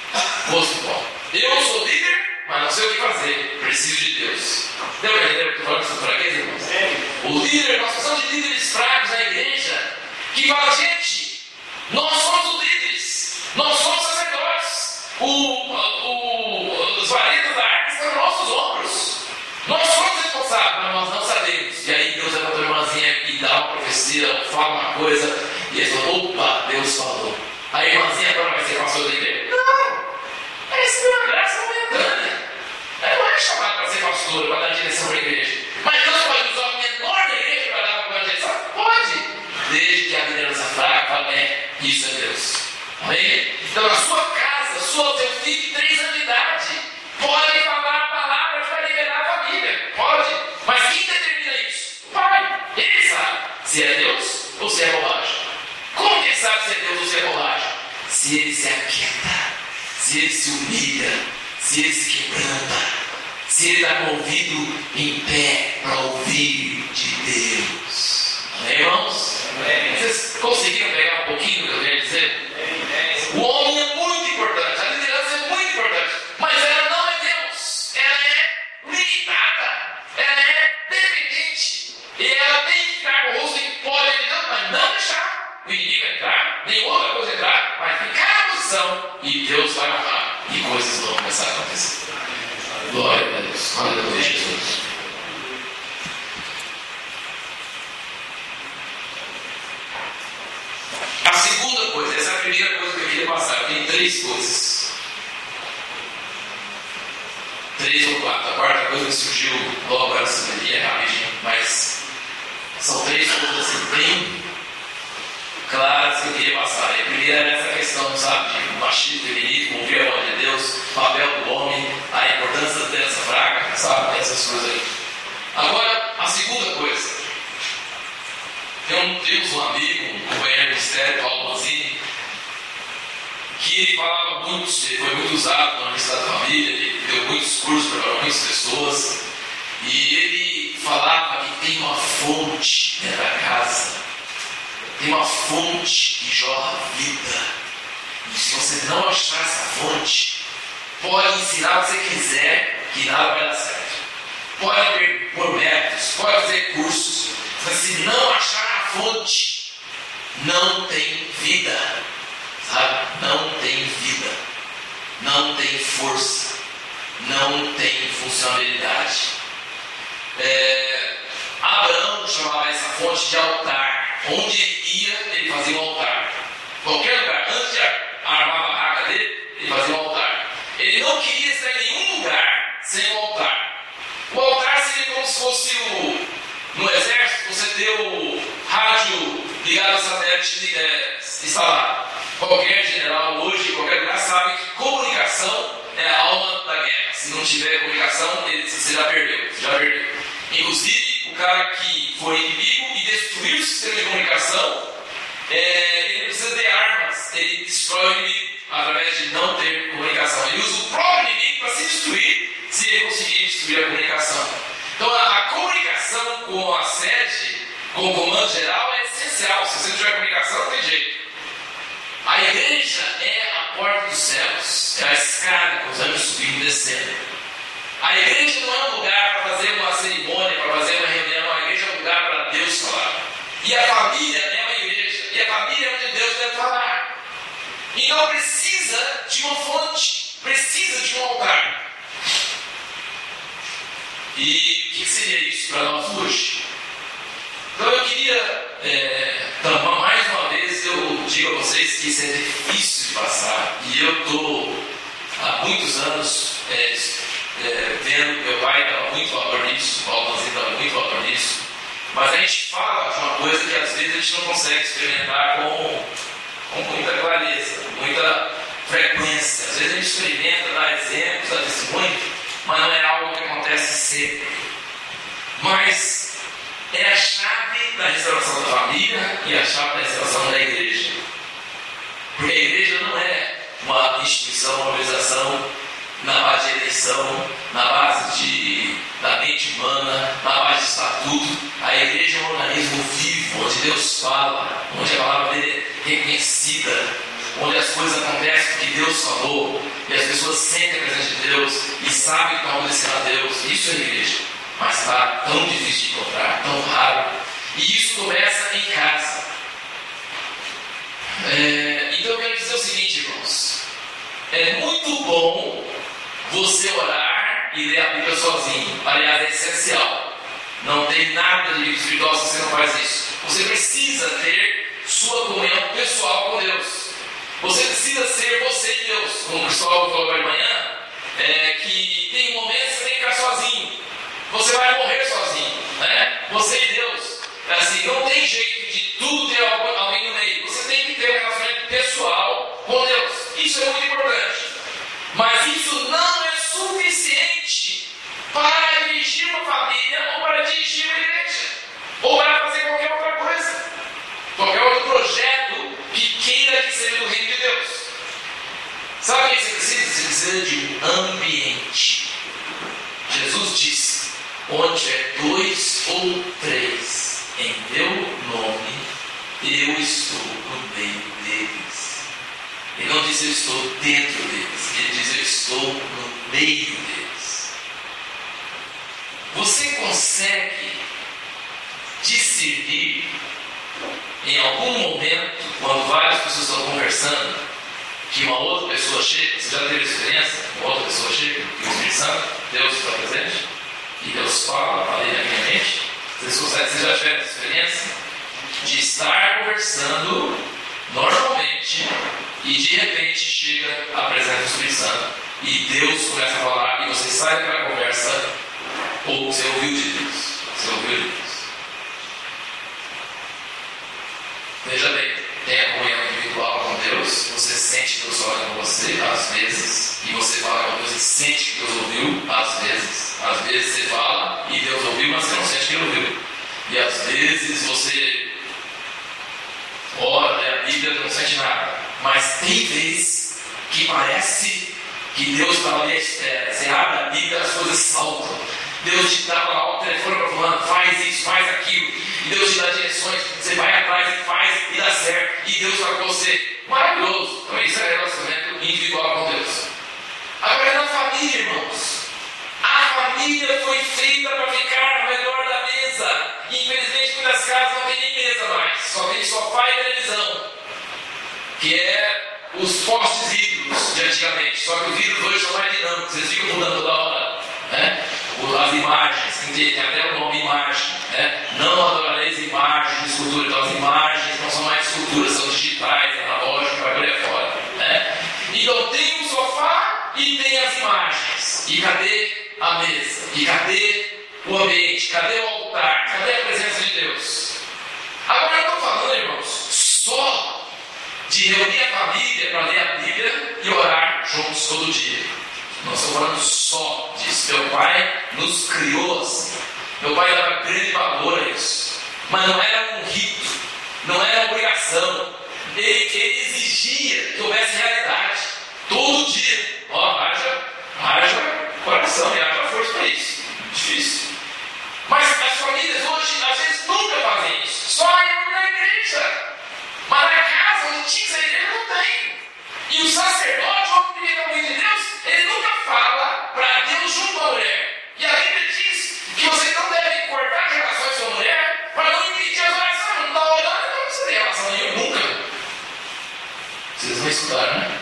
Eu sou líder, mas não sei o que fazer, preciso de Deus. Deu para entender o que eu estou falando sobre fraqueza, irmãos? O líder, nós precisamos de líderes fracos na igreja, que falam: gente, nós somos os líderes, nós somos sacerdotes, os varetas da arca estão nos nossos ombros, nós somos responsáveis, mas nós não sabemos. E aí Deus vai para a tua irmãzinha e dá uma profecia, fala uma coisa, e eles falam: opa, Deus falou. A irmãzinha agora vai ser pastor da igreja? Não! Essa é uma graça momentânea. Ela não é chamada para ser pastor, para dar direção para a igreja. Mas Deus pode usar o menor da igreja para dar uma direção? Pode! Desde que a liderança fraca fale: isso é Deus. Amém? Então, na sua casa, seu filho de 3 anos de idade pode falar a palavra que vai liberar a família. Pode. Mas quem determina isso? O pai. Ele sabe se é Deus ou se é bobagem. Como que ele sabe se é Deus ou se é bobagem? Se ele se aquieta, se ele se humilha, se ele se quebranta, se ele está com o ouvido em pé para ouvir de Deus. Amém, irmãos? Amém. Vocês conseguiram pegar um pouquinho do que eu quero dizer? Amém. O homem é muito importante, a liderança é muito importante, mas ela não é Deus, ela é limitada, ela é dependente, e ela tem que ficar com o rosto em pó, mas não deixar o inimigo entrar, nem outra coisa entrar, vai ficar na posição e Deus vai honrar e coisas vão começar a acontecer. Glória a Deus. Aleluia, Jesus. A segunda coisa, essa é a primeira coisa que eu queria passar. Tem 3 coisas. 3 ou 4. A quarta coisa que surgiu logo antes daqui é rapidinho, mas são 3 coisas assim bem claras que eu queria passar. E a primeira era essa questão, sabe, de machismo, feminismo, ouvir a voz de Deus, papel do homem, a importância da liderança fraca, sabe, essas coisas aí. Agora, a segunda coisa. Temos um amigo, um companheiro de ministério, Paulo Manzini, que ele falava muito, ele foi muito usado na Universidade da Família, ele deu muitos cursos para muitas pessoas, e ele falava que tem uma fonte dentro da casa, tem uma fonte que jorra vida, e se você não achar essa fonte, pode ensinar o que você quiser, que nada vai dar certo. pode pôr métodos, pode fazer cursos, mas se não achar a fonte, não tem vida, sabe? Não tem vida, não tem força, não tem funcionalidade. Abraão chamava essa fonte de altar. Onde ele ia, ele fazia um altar. Qualquer lugar, antes de armar a barraca dele, ele fazia um altar. Ele não queria estar em nenhum lugar sem um altar. O altar seria como se fosse no exército, você ter o rádio ligado ao satélite instalado. Qualquer general hoje, em qualquer lugar, sabe que comunicação é a alma da guerra. Se não tiver comunicação, você já perdeu. Inclusive, o cara que for inimigo e destruir o sistema de comunicação, ele precisa de armas, ele destrói o inimigo através de não ter comunicação. Ele usa o próprio inimigo para se destruir, se ele conseguir destruir a comunicação. Então, a comunicação com a sede, com o comando geral, é essencial. Se você não tiver comunicação, não tem jeito. A igreja é a porta dos céus, é a escada que os anjos subindo e descendo. A igreja não é um lugar para fazer uma cerimônia, para fazer uma reunião. A igreja é um lugar para Deus falar. E a família é uma igreja. E a família é onde Deus deve falar. Então precisa de uma fonte, precisa de um altar. E o que seria isso para nós hoje? Então eu queria, mais uma vez, eu digo a vocês que isso é difícil de passar. E eu estou há muitos anos vendo, meu pai dava muito valor nisso, o Paulo Lanzinho dava muito valor nisso. Mas a gente fala de uma coisa que às vezes a gente não consegue experimentar com muita clareza, com muita frequência. Às vezes a gente experimenta, dá exemplos, dá testemunho, mas não é algo que acontece sempre. Mas é a chave da restauração da família e a chave da restauração da igreja. Porque a igreja não é uma instituição, uma organização na base de eleição, na base da mente humana, na base de estatuto. A igreja é um organismo vivo, onde Deus fala, onde a palavra dele é reconhecida, onde as coisas acontecem porque Deus falou, e as pessoas sentem a presença de Deus e sabem o que está acontecendo a Deus. Isso é a igreja, mas está tão difícil de encontrar, tão raro. E isso começa em casa. Então eu quero dizer o seguinte, irmãos: é muito bom você orar e ler a Bíblia sozinho. Aliás, é essencial. Não tem nada de livro espiritual se você não faz isso. Você precisa ter sua comunhão pessoal com Deus. Você precisa ser você e Deus. Como o Cristóvão falou de manhã, que tem momentos que você tem que ficar sozinho. Você vai morrer sozinho, né? Você e Deus. Assim, não tem jeito de tudo ter alguém no meio. Você tem que ter um relacionamento pessoal com Deus. Isso é muito importante. Mas isso não é suficiente para dirigir uma família ou para dirigir uma igreja, ou para fazer qualquer outra coisa, qualquer outro projeto que queira que seja do reino de Deus. Sabe o que você precisa? Você precisa de um ambiente. Jesus disse: onde tiver 2 ou 3 em meu nome, eu estou no meio deles. Ele não diz eu estou dentro deles, ele diz eu estou no meio deles. Você consegue discernir em algum momento, quando várias pessoas estão conversando, que uma outra pessoa chega? Você já teve experiência? Uma outra pessoa chega, que o Espírito Santo, Deus está presente, e Deus fala ali naquela mente? Vocês já tiveram essa experiência? De estar conversando normalmente e de repente chega a presença do Espírito Santo e Deus começa a falar e você sai daquela conversa, ou você ouviu de Deus. Você ouviu de Deus. Veja bem, tem a comunhão individual com Deus, você sente que Deus fala com você às vezes, e você fala com Deus e sente que Deus ouviu às vezes. Às vezes você fala e Deus ouviu, mas você não sente que Ele ouviu. E às vezes você ora, lê a Bíblia, não sente nada. Mas tem vezes que parece que Deus está ali à espera. Você abre a Bíblia, as coisas saltam. Deus te dá lá o telefone para fulano, faz isso, faz aquilo. E Deus te dá direções, você vai atrás e faz e dá certo. E Deus vai com você. Maravilhoso. Então isso é relacionamento individual com Deus. Agora na família, irmãos. A família foi feita postes hídricos de antigamente, só que os hídricos hoje são mais dinâmicos, eles ficam mudando toda hora, né? As imagens, tem até o nome imagem, né? Não adorareis imagens de escultura, então as imagens não são mais esculturas, são digitais, analógicas, vai por aí fora, né? Então tem o sofá e tem as imagens, e cadê a mesa? E cadê o ambiente? Cadê o altar? Cadê a presença de Deus? Agora eu estou falando, irmãos, só de reunir a família para ler a Bíblia e orar juntos todo dia. Não estou falando só disso. Meu pai nos criou assim. Meu pai dava grande valor a isso. Mas não era um rito, não era uma obrigação. Ele exigia que houvesse realidade. Todo dia. Ó, haja coração e haja força para isso. Difícil. Mas as famílias hoje, às vezes, nunca fazem isso. Só iam na igreja. Mas na casa onde tinha que ser igreja, não tem. E o sacerdote, o homem que vive muito de Deus, ele nunca fala para Deus junto à mulher. E a Bíblia diz que você não deve cortar as relações com a mulher para não impedir as orações. Não está orando, então não precisa ter relação nenhuma, nunca. Vocês não escutaram, né?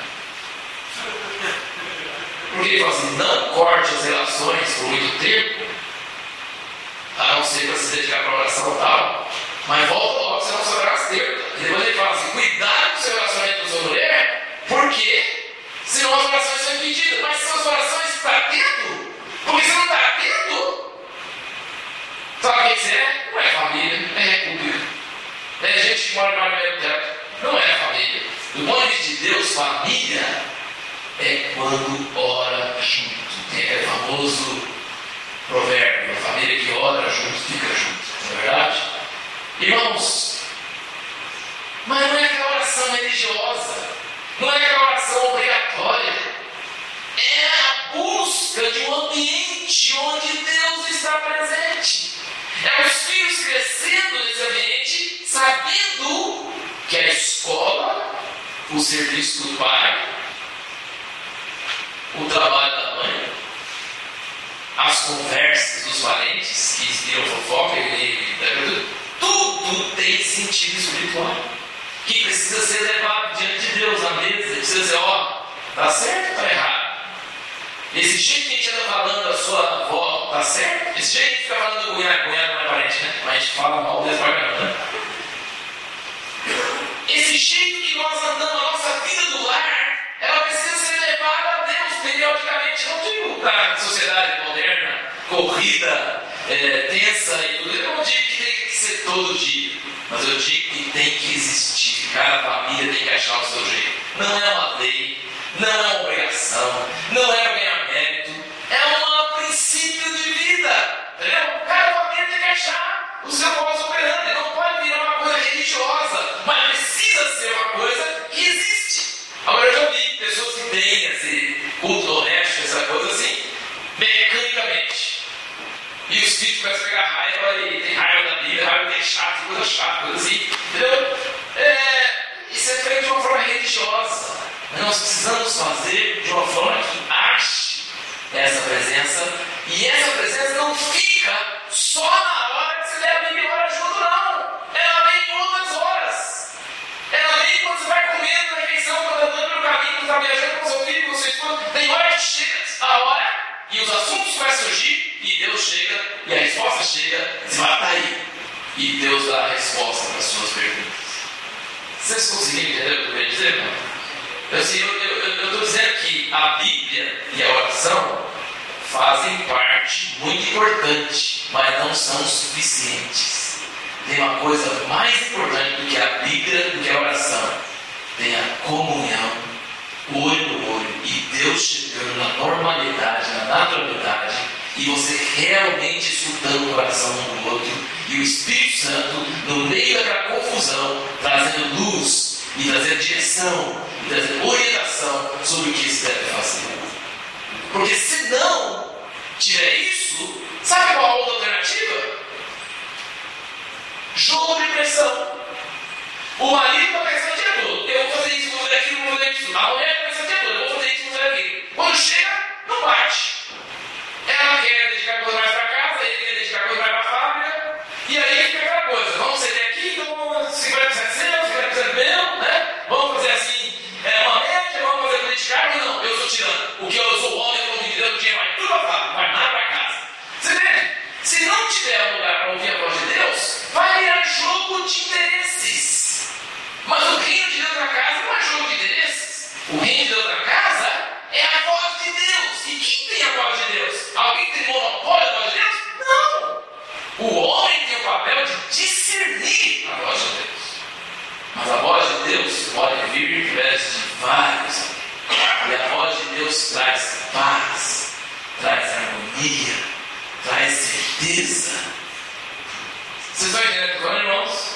Porque ele fala assim, não corte as relações por muito tempo, a não ser para se dedicar para a oração e tal, mas volta logo, senão você vai rasteiro. E depois ele fala assim, cuidado com o seu relacionamento com sua mulher, porque senão as orações são impedidas. Mas são as orações que está atento, porque se não está atento, sabe o que você é? Não é família, é república. É gente que mora debaixo do mesmo teto. Não é família. Do ponto de vista de Deus, família é quando ora junto. Tem aquele famoso provérbio, a família que ora junto, fica junto. Não é verdade? Irmãos, mas não é aquela oração religiosa, não é aquela oração obrigatória, é a busca de um ambiente onde Deus está presente. É os filhos crescendo nesse ambiente, sabendo que a escola, o serviço do pai, o trabalho da mãe, as conversas dos parentes que viram fofoca tudo tem sentido espiritual que precisa ser levado diante de Deus à mesa. Precisa dizer, ó, tá certo ou tá errado? Esse jeito que a gente anda falando da sua avó, tá certo? Esse jeito que a gente fica falando do cunhado não é parente, né? Mas a gente fala mal desse bagulho, né? Esse jeito que nós andamos, a nossa vida do lar, ela precisa ser levada a Deus periodicamente. Não digo da sociedade moderna, corrida, tensa e tudo. Eu não digo que tem que ser todo dia, mas eu digo que tem que existir. Cada família tem que achar o seu jeito. Não é uma lei, não é uma obrigação, não é para ganhar mérito, é um princípio de vida. Entendeu? Cada família tem que achar o seu modo operando. Não pode virar uma coisa religiosa, mas precisa ser uma coisa que existe. Agora eu já vi pessoas que têm esse culto doméstico, essa coisa assim, mecanicamente. E os filhos começam a pegar raiva e tem raiva da Bíblia, raiva de chato, coisa assim. Entendeu? Isso é feito de uma forma religiosa. Mas nós precisamos fazer de uma forma que ache essa presença. E essa presença não fica só na hora que você lê a Bíblia e ora junto, não. Ela vem em outras horas. Ela vem quando você vai comendo na refeição, quando andando pelo caminho, quando está viajando com seu filho, com sua esposa. Tem hora que chega a hora e os assuntos começam a surgir e Deus chega e a resposta chega e você vai estar aí. E Deus dá a resposta para as suas perguntas. Vocês conseguiram entender o que eu queria dizer, irmão? Eu estou dizendo que a Bíblia e a oração fazem parte muito importante, mas não são suficientes. Tem uma coisa mais importante do que a Bíblia, do que a oração. Tem a comunhão, olho no olho, e Deus chegando na normalidade, na naturalidade, e você realmente escutando o coração um do outro, e o Espírito Santo, no meio daquela confusão, trazendo luz, e trazendo direção, e trazendo orientação sobre o que se deve fazer. Porque se não tiver isso, sabe qual a outra alternativa? Jogo de pressão. O marido está pensando o dia todo, eu vou fazer isso, vou fazer aquilo, vou fazer isso. A mulher está pensando o dia todo, eu vou fazer isso, vou fazer aquilo. Quando chega, não bate. Ela quer dedicar coisa mais para casa, ele quer dedicar coisa mais para a fábrica, e aí fica aquela coisa, vamos ceder aqui, então 50% seu, 50% meu, né? Vamos fazer assim, uma média, o dinheiro vai tudo para fora, não vai nada para casa. Você entende? Se não tiver lugar para ouvir a voz de Deus, vai virar jogo de interesses. Mas o reino de Deus na casa não é jogo de interesses. O reino de Deus na casa é a voz de Deus. E quem tem a voz de Deus? Alguém tem monopólio da voz de Deus? Não! O homem tem o papel de discernir a voz de Deus. Mas a voz de Deus pode vir através de vários. E a voz de Deus traz paz, traz harmonia, traz certeza. Vocês estão entendendo o que eu estou falando, irmãos?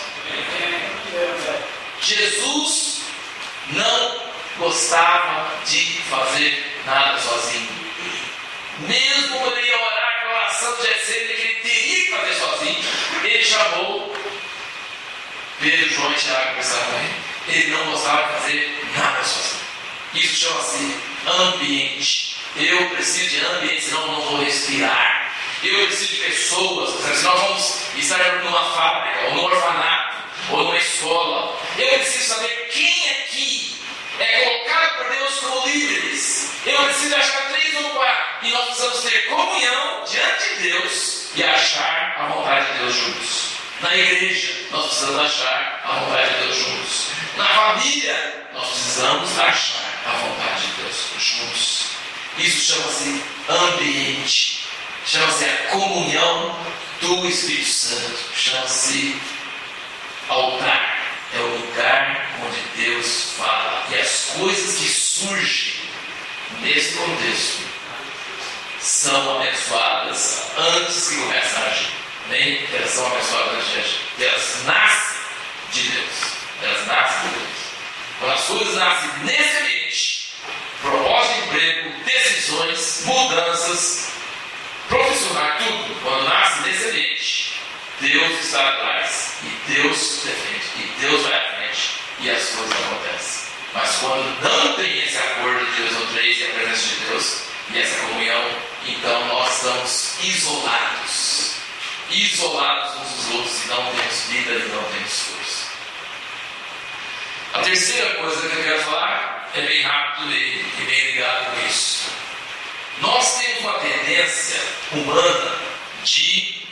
Jesus não gostava de fazer nada sozinho. Mesmo quando ele ia orar aquela oração de Getsemane que ele teria que fazer sozinho, ele chamou Pedro, João e Tiago para estar com ele. Ele não gostava de fazer nada sozinho. Isso chama-se ambiente. Eu preciso de ambiente, senão eu não vou respirar. Eu preciso de pessoas. Se nós vamos estar numa fábrica, ou num orfanato, ou numa escola, eu preciso saber quem aqui é colocado por Deus como líderes. Eu preciso achar 3 ou 4. E nós precisamos ter comunhão diante de Deus e achar a vontade de Deus juntos. Na igreja, nós precisamos achar a vontade de Deus juntos. Na família, nós precisamos achar a vontade de Deus juntos. Isso chama-se ambiente. Chama-se a comunhão do Espírito Santo. Chama-se altar. É o lugar onde Deus fala. E as coisas que surgem nesse contexto são abençoadas antes que comecem a agir. Nem elas são abençoadas antes de agir. Elas nascem de Deus. Elas nascem de Deus. Quando as coisas nascem nesse ambiente, propósito de emprego, decisões, mudanças, profissional, tudo, quando nasce nesse ambiente, Deus está atrás, e Deus defende, e Deus vai à frente, e as coisas acontecem. Mas quando não tem esse acordo de 2 ou 3 e a presença de Deus, e essa comunhão, então nós estamos isolados. Isolados uns dos outros, e não temos vida e não temos força. A terceira coisa que eu quero falar é bem rápido e bem ligado com isso. Nós temos uma tendência humana de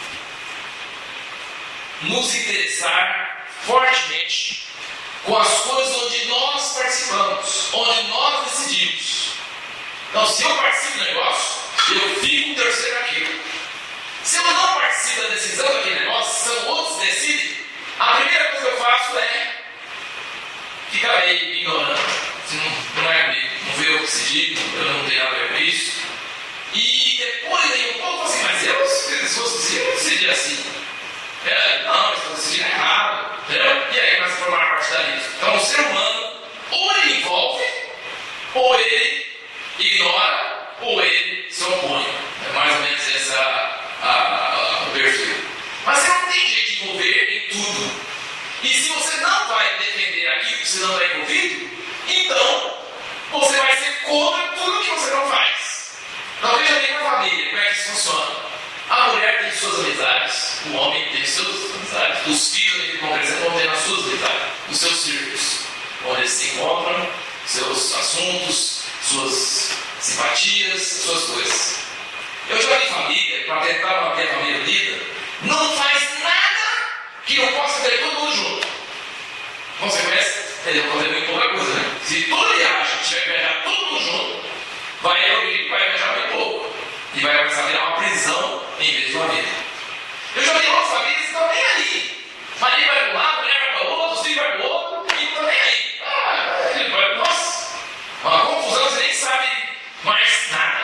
nos interessar fortemente com as coisas onde nós participamos, onde nós decidimos. Então, se eu participo do negócio, eu fico torcendo aquilo. Se eu não participo da decisão daquele negócio, são outros que decidem, a primeira coisa que eu faço é ficar meio ignorando. Não é comigo, não veio eu decidir, eu não tenho nada a ver com isso. E depois aí um pouco assim, mas eu, se fosse assim, eu decidi assim. Não, eu estou decidindo errado. Entendeu? E aí começa a formar partidarismo. Então o ser humano, ou ele envolve, ou ele ignora, ou ele se opõe. É mais ou menos esse o perfil. Mas você não tem jeito de envolver em tudo. E se você não vai defender aquilo que você não está envolvido, então você vai ser contra tudo que você não faz. Então veja bem para a família, como é que isso funciona. A mulher tem suas amizades, o homem tem suas amizades, os filhos vão crescendo, vão tendo as suas amizades, os seus círculos, onde eles se encontram, seus assuntos, suas simpatias, suas coisas. Eu já vi família, para tentar manter a família unida, não faz nada que não possa ter todo mundo junto. Consequência, ele vai fazer muito pouca coisa, né? Se toda viagem tiver que viajar todo mundo junto, vai viajar muito pouco. E vai começar a virar uma prisão em vez de uma vida. Eu já vi outras famílias que estão nem aí. Maria vai para um lado, mulher vai para o outro, os filhos vai para o outro, e estão nem aí. Nossa, uma confusão, você nem sabe mais nada.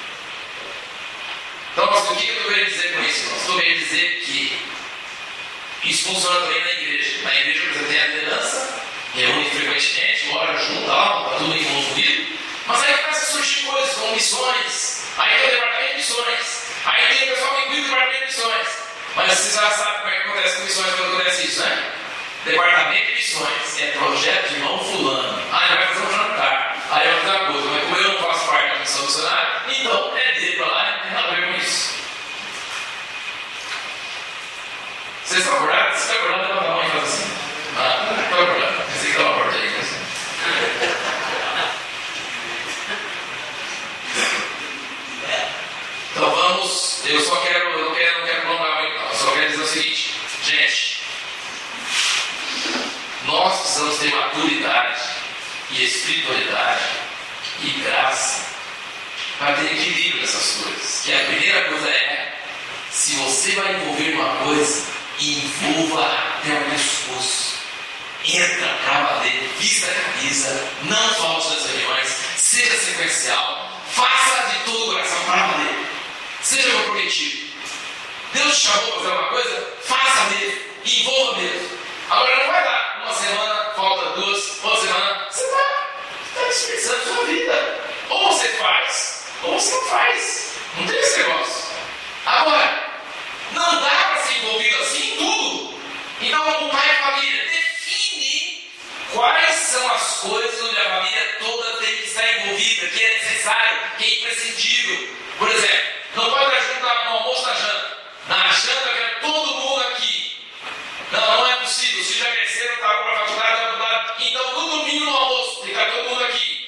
Então, o que eu estou querendo dizer com isso? Eu estou querendo dizer que isso funciona também na igreja. Na igreja você tem a liderança, reúne frequentemente, ora junto, está tudo envolvido. Mas aí começa a surgir coisas como missões. Aí tem o departamento de missões. Aí tem o pessoal que cuida do departamento de missões. Mas você já sabe como é que acontece com missões quando acontece isso, né? Departamento de missões é projeto de irmão fulano. Ele vai fazer um jantar. Aí vai fazer uma coisa. Mas como eu não faço parte da missão missionária, então é dele para lá e não tem nada a ver com isso. Vocês estão acordados? Se está acordado, levanta a mão e faz assim. Estou acordado. Pensei que estava morto aí. não quero prolongar muito não. Eu só quero dizer o seguinte, gente, nós precisamos ter maturidade e espiritualidade e graça para ter equilíbrio nessas coisas. Que a primeira coisa é, se você vai envolver uma coisa, envolva até o pescoço. Entra para valer, vista a camisa, não falte das reuniões, seja sequencial, faça de todo o coração para valer. Seja comprometido. Deus te chamou para fazer uma coisa, faça mesmo, envolva mesmo. Agora não vai lá, uma semana, falta duas, outra semana, você está desperdiçando sua vida. Ou você faz, ou você não faz. Não tem esse negócio. Agora, não dá para ser envolvido assim em tudo. Então, o pai de família define quais são as coisas onde a família toda tem que estar envolvida, que é necessário, que é imprescindível. Por exemplo, não pode estar junto no almoço na janta. Na janta, eu quero todo mundo aqui. Não é possível. Se já cresceram, está para a faculdade, então no domingo no almoço, fica todo mundo aqui.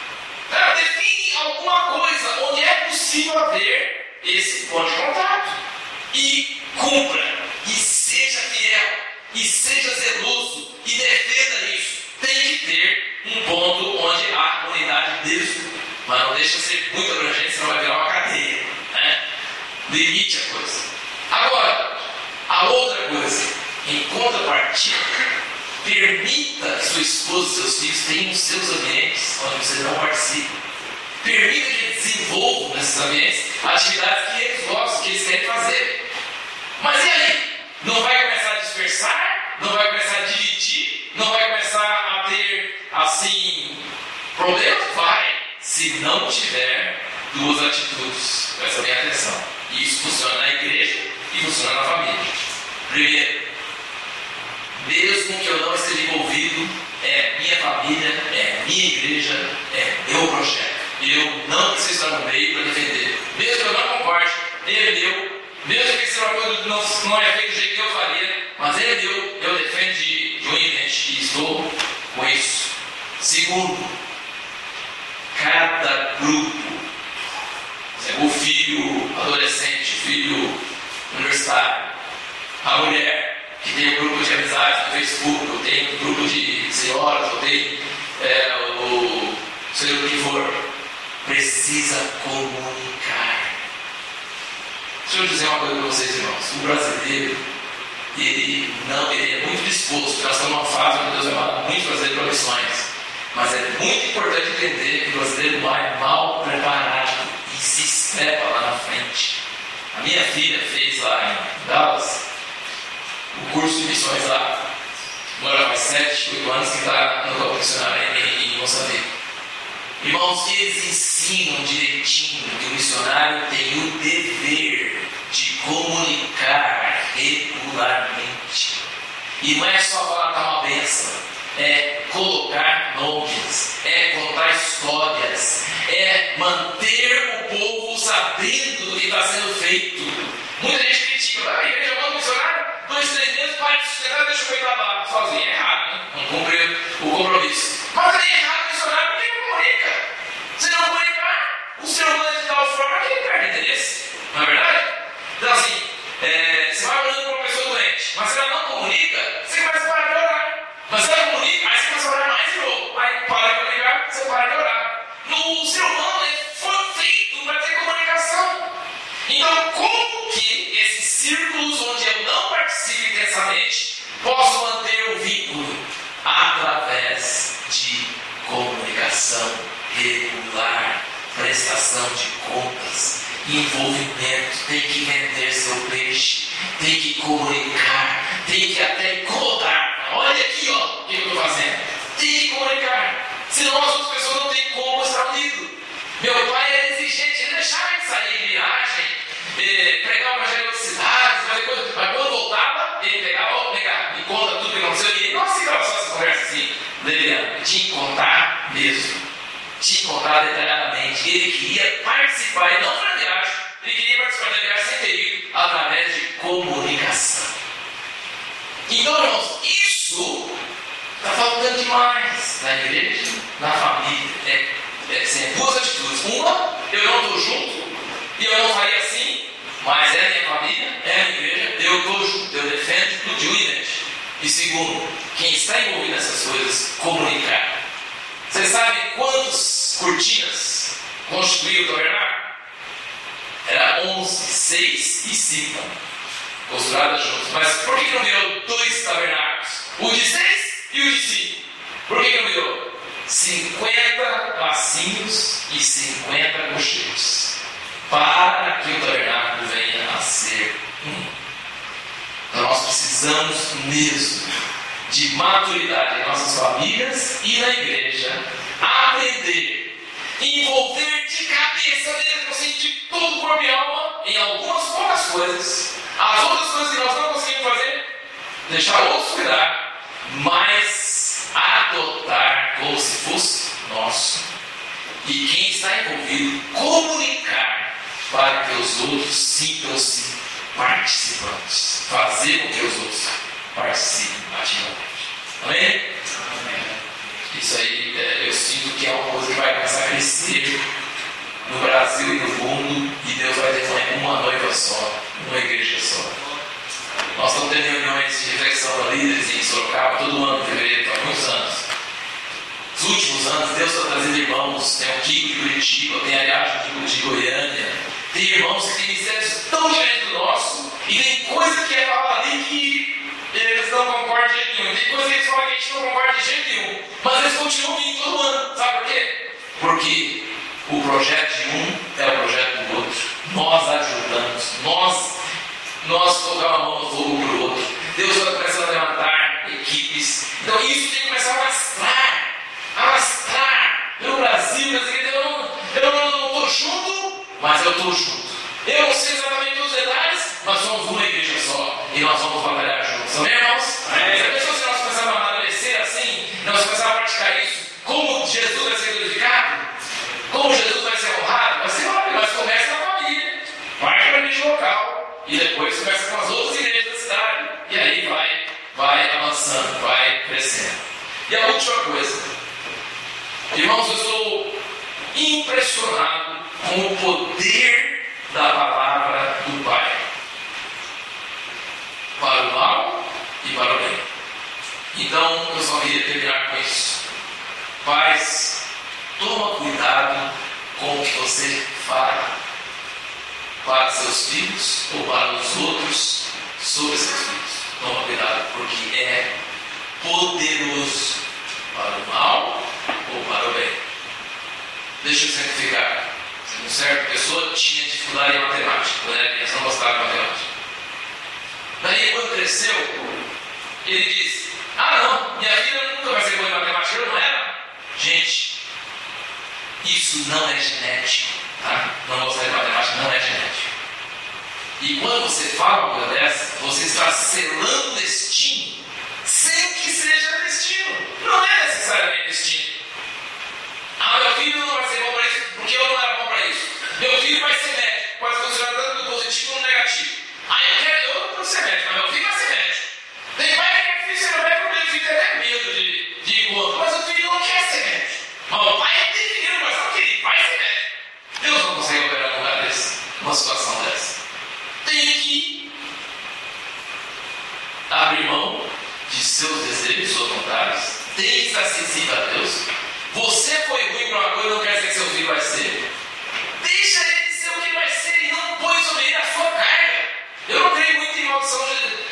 Define alguma coisa onde é possível haver esse ponto de contato. E cumpra, e seja fiel, e seja zeloso, e defenda isso. Tem que ter um ponto onde há comunidade mesmo, mas não deixa ser muito abrangente, senão vai virar uma cadeia. Limite a coisa. Agora, a outra coisa, em contrapartida, permita que sua esposa e seus filhos tenham seus ambientes onde você não participa. Permita que eles desenvolvam nesses ambientes atividades que eles gostam, que eles querem fazer. Mas e aí? Não vai começar a dispersar? Não vai começar a dividir? Não vai começar a ter, assim, problemas? Vai, se não tiver duas atitudes. Presta bem atenção. E isso funciona na igreja e funciona na família. Primeiro, mesmo que eu não esteja envolvido, é minha família, é minha igreja, é meu projeto. Eu não preciso estar no meio para defender. Mesmo que eu não concorde, ele é meu. Mesmo que esse coisa não é feito do jeito que eu faria, mas ele é meu, eu defendo de unidade e estou com isso. Segundo, cada grupo, o filho adolescente, o filho universitário, a mulher que tem um grupo de amizades no Facebook, eu tenho um grupo de senhoras, eu tenho seja o que for, precisa comunicar. Deixa eu dizer uma coisa para vocês, irmãos. O brasileiro, ele é muito disposto, porque nós estamos numa fase onde Deus vai mandar muito brasileiro para missões. Mas é muito importante entender que o brasileiro vai mal preparado e se estrepa lá na frente. A minha filha fez lá em Dallas o curso de missões lá. Agora faz 7, 8 anos que está no campo missionário em Moçambique. Irmãos, eles ensinam direitinho que o missionário tem o dever de comunicar regularmente. E não é só falar dar uma bênção, é colocar nomes, é contar histórias, é manter o povo sabendo do que está sendo feito. Muita gente critica, a igreja manda um missionário, 2, 3 meses, para de sustentar, deixa eu cuidar lá sozinho. É errado, né? Não cumpriu o compromisso. Mas também é errado o missionário porque não comunica. Se não comunicar, o ser humano é de tal forma que ele perde interesse. Não é verdade? Então assim, você vai orando para uma pessoa doente, mas se ela não comunica, você começa a parar de orar. Mas se ela comunica, aí você começa a orar mais de novo. Aí para de comunicar, você para de orar. O ser humano foi feito para ter comunicação. Então, como que esses círculos onde eu não participo intensamente posso manter o vínculo? Através de comunicação regular, prestação de contas, envolvimento. Tem que vender seu peixe, tem que comunicar, tem que até incomodar. Olha aqui, ó, o que eu estou fazendo. Tem que comunicar, senão as outras pessoas não têm como estar unidos. Meu pai era exigente, ele deixava de sair em viagem, pregar uma generosidade, fazer coisas, mas quando voltava, ele pegava, me conta tudo que aconteceu, e ele não aceitava só essa conversa assim, Leliana, tinha que contar mesmo, tinha que contar detalhadamente. Ele queria participar, e não para a viagem, ele queria participar da viagem sem perigo, através de comunicação. Então, irmãos, isso está faltando demais na igreja, na família. Duas atitudes. Uma, eu não estou junto, e eu não faria assim, Mas é minha família, é minha igreja, eu estou junto, eu defendo tudo de unidade. E segundo, quem está envolvido nessas coisas, comunicar. Vocês sabem quantas cortinas constituíam o tabernáculo? Era 11, 6 e 5 costuradas juntas. Mas por que não virou 2 tabernáculos? O de 6 e o de 5. Por que não virou? 50 lacinhos e 50 cocheiros, para que o tabernáculo venha a ser um. Então nós precisamos mesmo de maturidade em nossas famílias e na igreja, aprender, envolver de cabeça mesmo, assim, de todo o corpo e alma, em algumas poucas coisas. As outras coisas que nós não conseguimos fazer, deixar outros cuidar, mas adotar como se fosse nosso. E quem está envolvido, comunicar para que os outros sintam-se participantes, fazer com que os outros participem ativamente. Amém? Isso aí, eu sinto que é uma coisa que vai começar a crescer no Brasil e no mundo, e Deus vai ter uma noiva só, uma igreja só. Nós estamos tendo reuniões de reflexão para líderes em Sorocaba todo ano, em fevereiro, há muitos anos. Nos últimos anos, Deus está trazendo irmãos, tem o Kiko de Curitiba, tem a Ariadne de Goiânia, tem irmãos que têm ministérios tão diferentes do nosso, e tem coisa que é falada ali que eles não concordam de jeito nenhum, tem coisa que eles falam que a gente não concorda de jeito nenhum, mas eles continuam vindo todo ano. Sabe por quê? Porque o projeto de um é o projeto do outro. Nós ajudamos, nós colocamos a mão no fogo para o outro. Deus vai começar a levantar equipes. Então isso tem que começar a alastrar pelo Brasil. Eu não estou junto, mas eu estou junto. Eu não sei exatamente os detalhes, nós somos uma igreja só e nós vamos batalhar juntos. Amém, irmãos? Já pensou se nós começarmos a amadurecer assim, nós começarmos a praticar isso, como Jesus vai ser glorificado? Como Jesus vai ser honrado? Vai ser óbvio, mas começa na família, parte para a igreja local e depois começa com as outras igrejas da cidade. E aí vai avançando, vai crescendo. E a última coisa, irmãos, eu estou impressionado com o poder da palavra do Pai, para o mal e para o bem. Então eu só queria terminar com isso. Pais, toma cuidado com o que você fala para seus filhos ou para os outros sobre seus filhos. Toma cuidado, porque é poderoso para o mal ou para o bem. Deixa eu simplificar. Uma certa pessoa tinha dificuldade em matemática, quando era criança, não gostava de matemática. Daí, quando cresceu, ele disse: não, minha filha nunca vai ser boa em matemática. Eu não era. Gente, isso não é genético, tá? Não gostar de matemática não é genético. E quando você fala uma coisa dessa, você está selando destino, sem que seja destino. Não é necessariamente destino. Meu filho não vai ser bom para isso, porque eu não era bom para isso. Meu filho vai ser médico, pode funcionar tanto no positivo como no negativo. Eu não vou ser médico, mas meu filho vai ser médico. Tem pai que quer filho ser médico, porque o filho tem até medo de encontro, mas o filho não quer ser médico. O pai é definido, mas não queria, vai ser médico. Deus não consegue operar num lugar desse, numa situação dessa. Tem que abrir mão de seus desejos, suas vontades, tem que estar sensível a Deus. Você foi ruim para uma coisa, não quer dizer que seu filho vai ser. Deixa ele ser o que vai ser e não põe sobre ele a sua carga. Eu não creio muito em maldição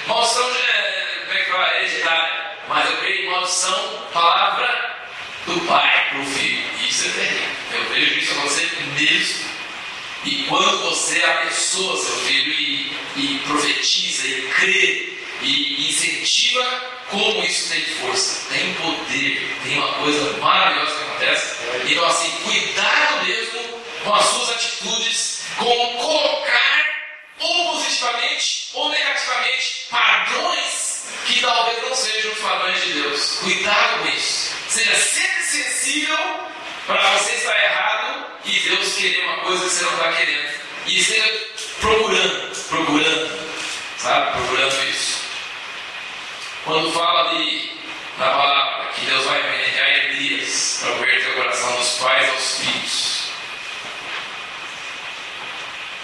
hereditária, mas eu creio em maldição, palavra do pai para o filho. Isso é terrível. Eu vejo isso acontecer mesmo. E quando você abençoa seu filho e profetiza e crê e incentiva, como isso tem força, tem poder, tem uma coisa maravilhosa que acontece. Então, assim, cuidado mesmo com as suas atitudes, com colocar ou positivamente ou negativamente padrões que talvez não sejam os padrões de Deus. Cuidado com isso. Seja sempre sensível para você estar errado e Deus querer uma coisa que você não está querendo. E esteja procurando, sabe? Procurando isso. Quando fala ali na palavra que Deus vai enviar Elias para converter o coração dos pais aos filhos,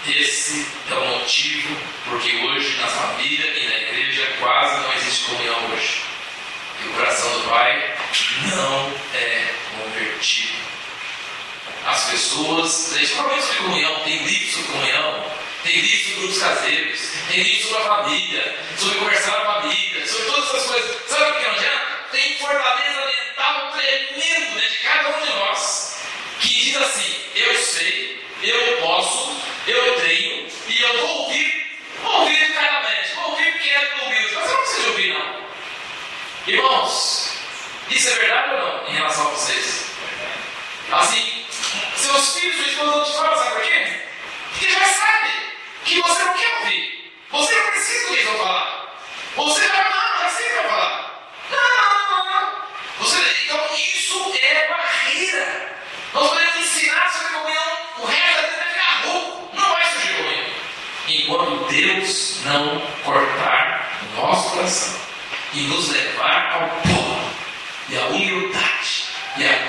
Esse é o motivo porque hoje na família e na igreja quase não existe comunhão hoje. E o coração do Pai não é convertido. As pessoas, a gente fala muito sobre comunhão, tem livros sobre comunhão, tem livros sobre grupos caseiros, tem livros sobre a família, sobre conversar na família, sobre todas essas coisas. Sabe o que não adianta? Tem fortaleza mental tremendo dentro de cada um de nós, que diz assim: eu sei, eu posso, eu tenho, e eu vou ouvir claramente, vou ouvir porque é humilde, mas eu não preciso ouvir não. Irmãos, isso é verdade ou não em relação a vocês? Assim, seus filhos, sua esposa não te falam, sabe por quê? Porque já sabe que você não quer ouvir. Você não precisa do que eles vão falar. Você vai, não, já sei o que vai falar. Não. Então isso é barreira. Nós podemos ensinar sobre comunhão, o resto da vida vai ficar rouco. Não vai surgir comunhão. Enquanto Deus não cortar o nosso coração e nos levar ao pó e à humildade e a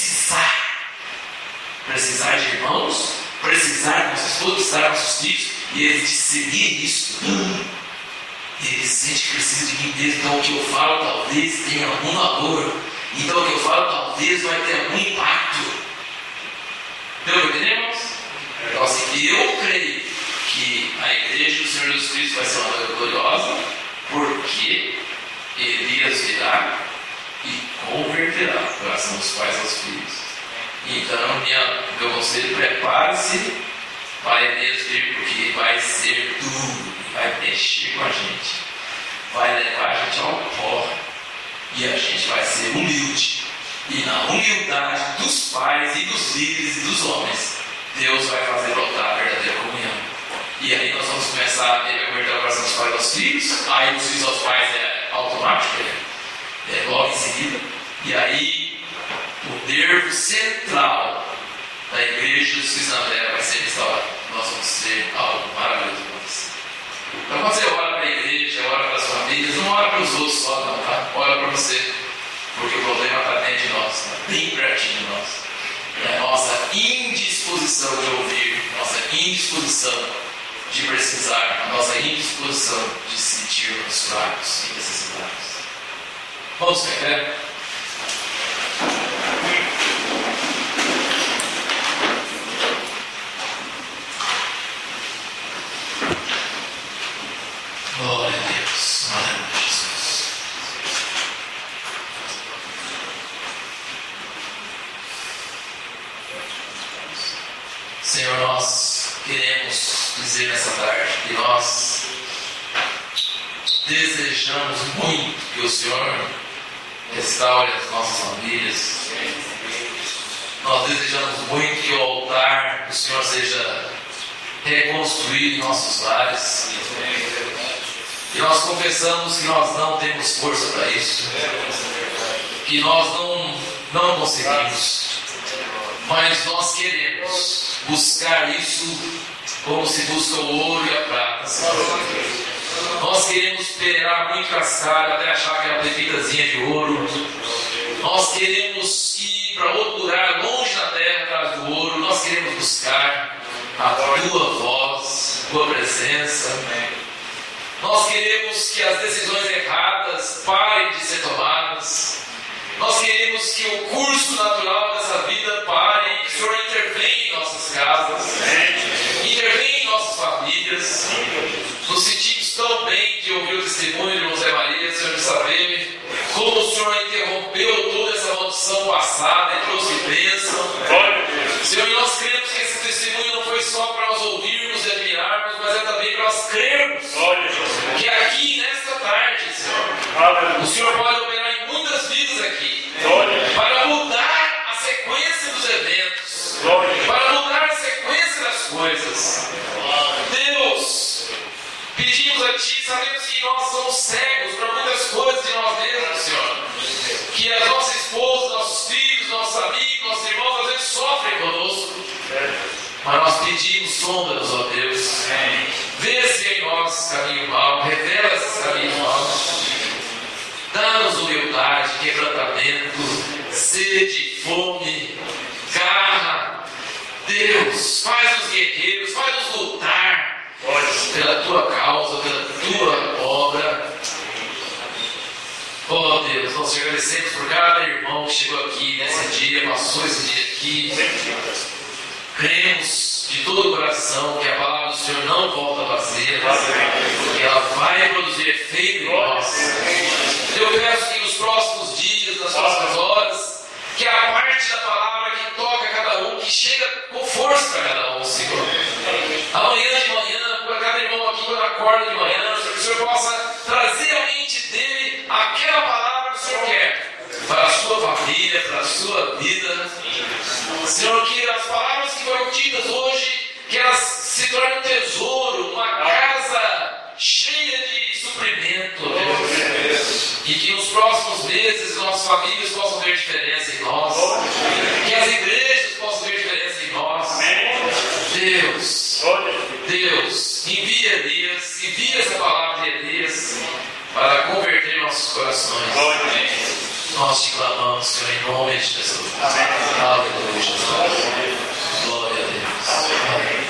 precisar de irmãos, precisar de nossas esposas, precisar de nossos filhos, e eles discernirem isso. Ele sente que precisa de mim mesmo. Então o que eu falo talvez tenha algum valor. Então o que eu falo talvez vai ter algum impacto. Deu para entender, irmãos? Então assim, eu creio que a igreja do Senhor Jesus Cristo vai ser uma coisa gloriosa, porque Elias virá e converterá o coração dos pais aos filhos. Então, meu conselho, prepare-se para Elias vir, porque vai ser duro, vai mexer com a gente, vai levar a gente ao pó, e a gente vai ser humilde. E na humildade dos pais e dos líderes e dos homens, Deus vai fazer brotar a verdadeira comunhão. E aí nós vamos começar, ele vai converter o coração dos pais aos filhos, aí dos filhos aos pais é automático, logo em seguida. E aí o nervo central da igreja dos Cristo na Terra vai ser restaurado. Nós vamos ter algo maravilhoso para você. Então quando você ora para a igreja, ora para as famílias, não ora para os outros só não, tá? Ora para você. Porque o problema está dentro de nós, está bem pertinho de nós. É a nossa indisposição de ouvir, nossa indisposição de precisar, a nossa indisposição de sentir-nos fracos e necessitados. Vamos ficar em pé? Glória a Deus, aleluia, Jesus. Senhor, nós queremos dizer nessa tarde que nós desejamos muito que o Senhor restaure as nossas famílias. Nós desejamos muito que o altar do Senhor seja reconstruído em nossos lares. E nós confessamos que nós não temos força para isso, que nós não conseguimos, mas nós queremos buscar isso como se busca o ouro e a prata, Senhor. Nós queremos peneirar muito cascalho até achar aquela pepitazinha de ouro. Nós queremos ir para outro lugar, longe da terra, atrás do ouro. Nós queremos buscar a Tua voz, Tua presença. Nós queremos que as decisões erradas parem de ser tomadas. Nós queremos que o curso natural dessa vida pare e que o Senhor intervenha em nossas casas, intervenha em nossas famílias. Nos sentimos tão bem de ouvir o testemunho de José Maria, Senhor, de saber como o Senhor interrompeu toda essa maldição passada e trouxe bênção. Senhor, e nós cremos que esse testemunho não foi só para nós ouvirmos e admirarmos, mas é também para nós crermos que aqui, nesta tarde, Senhor, o Senhor pode operar em muitas vidas aqui, para mudar a sequência dos eventos, para mudar a sequência das coisas. Deus, pedimos a Ti, sabemos que nós somos cegos para muitas coisas de nós mesmos, Senhor, que as nossas esposas, nossos filhos, nossos amigos, nossos irmãos às vezes sofrem conosco, mas nós pedimos, sonda-nos, ó Deus, vê se em nós caminho mau, revela esses caminhos maus, dá-nos humildade, quebrantamento, sede, fome, garra. Deus, faz-nos guerreiros, faz-nos lutar. coração, que a palavra do Senhor não volta vazia, que ela vai produzir efeito em nós. Eu peço que nos próximos dias, nas próximas horas, que a parte da palavra que toca cada um, que chega com força para cada um, Senhor. Amanhã de manhã, para cada irmão aqui, quando acorda de manhã, que o Senhor possa trazer à mente dele aquela palavra que o Senhor quer para a sua família, para a sua vida. Senhor, que as palavras que foram ditas hoje, que elas se tornem um tesouro, uma casa cheia de suprimento, Deus. E que nos próximos meses nossas famílias possam ver diferença em nós. Que as igrejas possam ver diferença em nós. Deus, envia Elias, envia essa palavra de Elias para converter nossos corações. Nós te clamamos, Senhor, em nome de Jesus. Aleluia. Glória a Deus. Amém.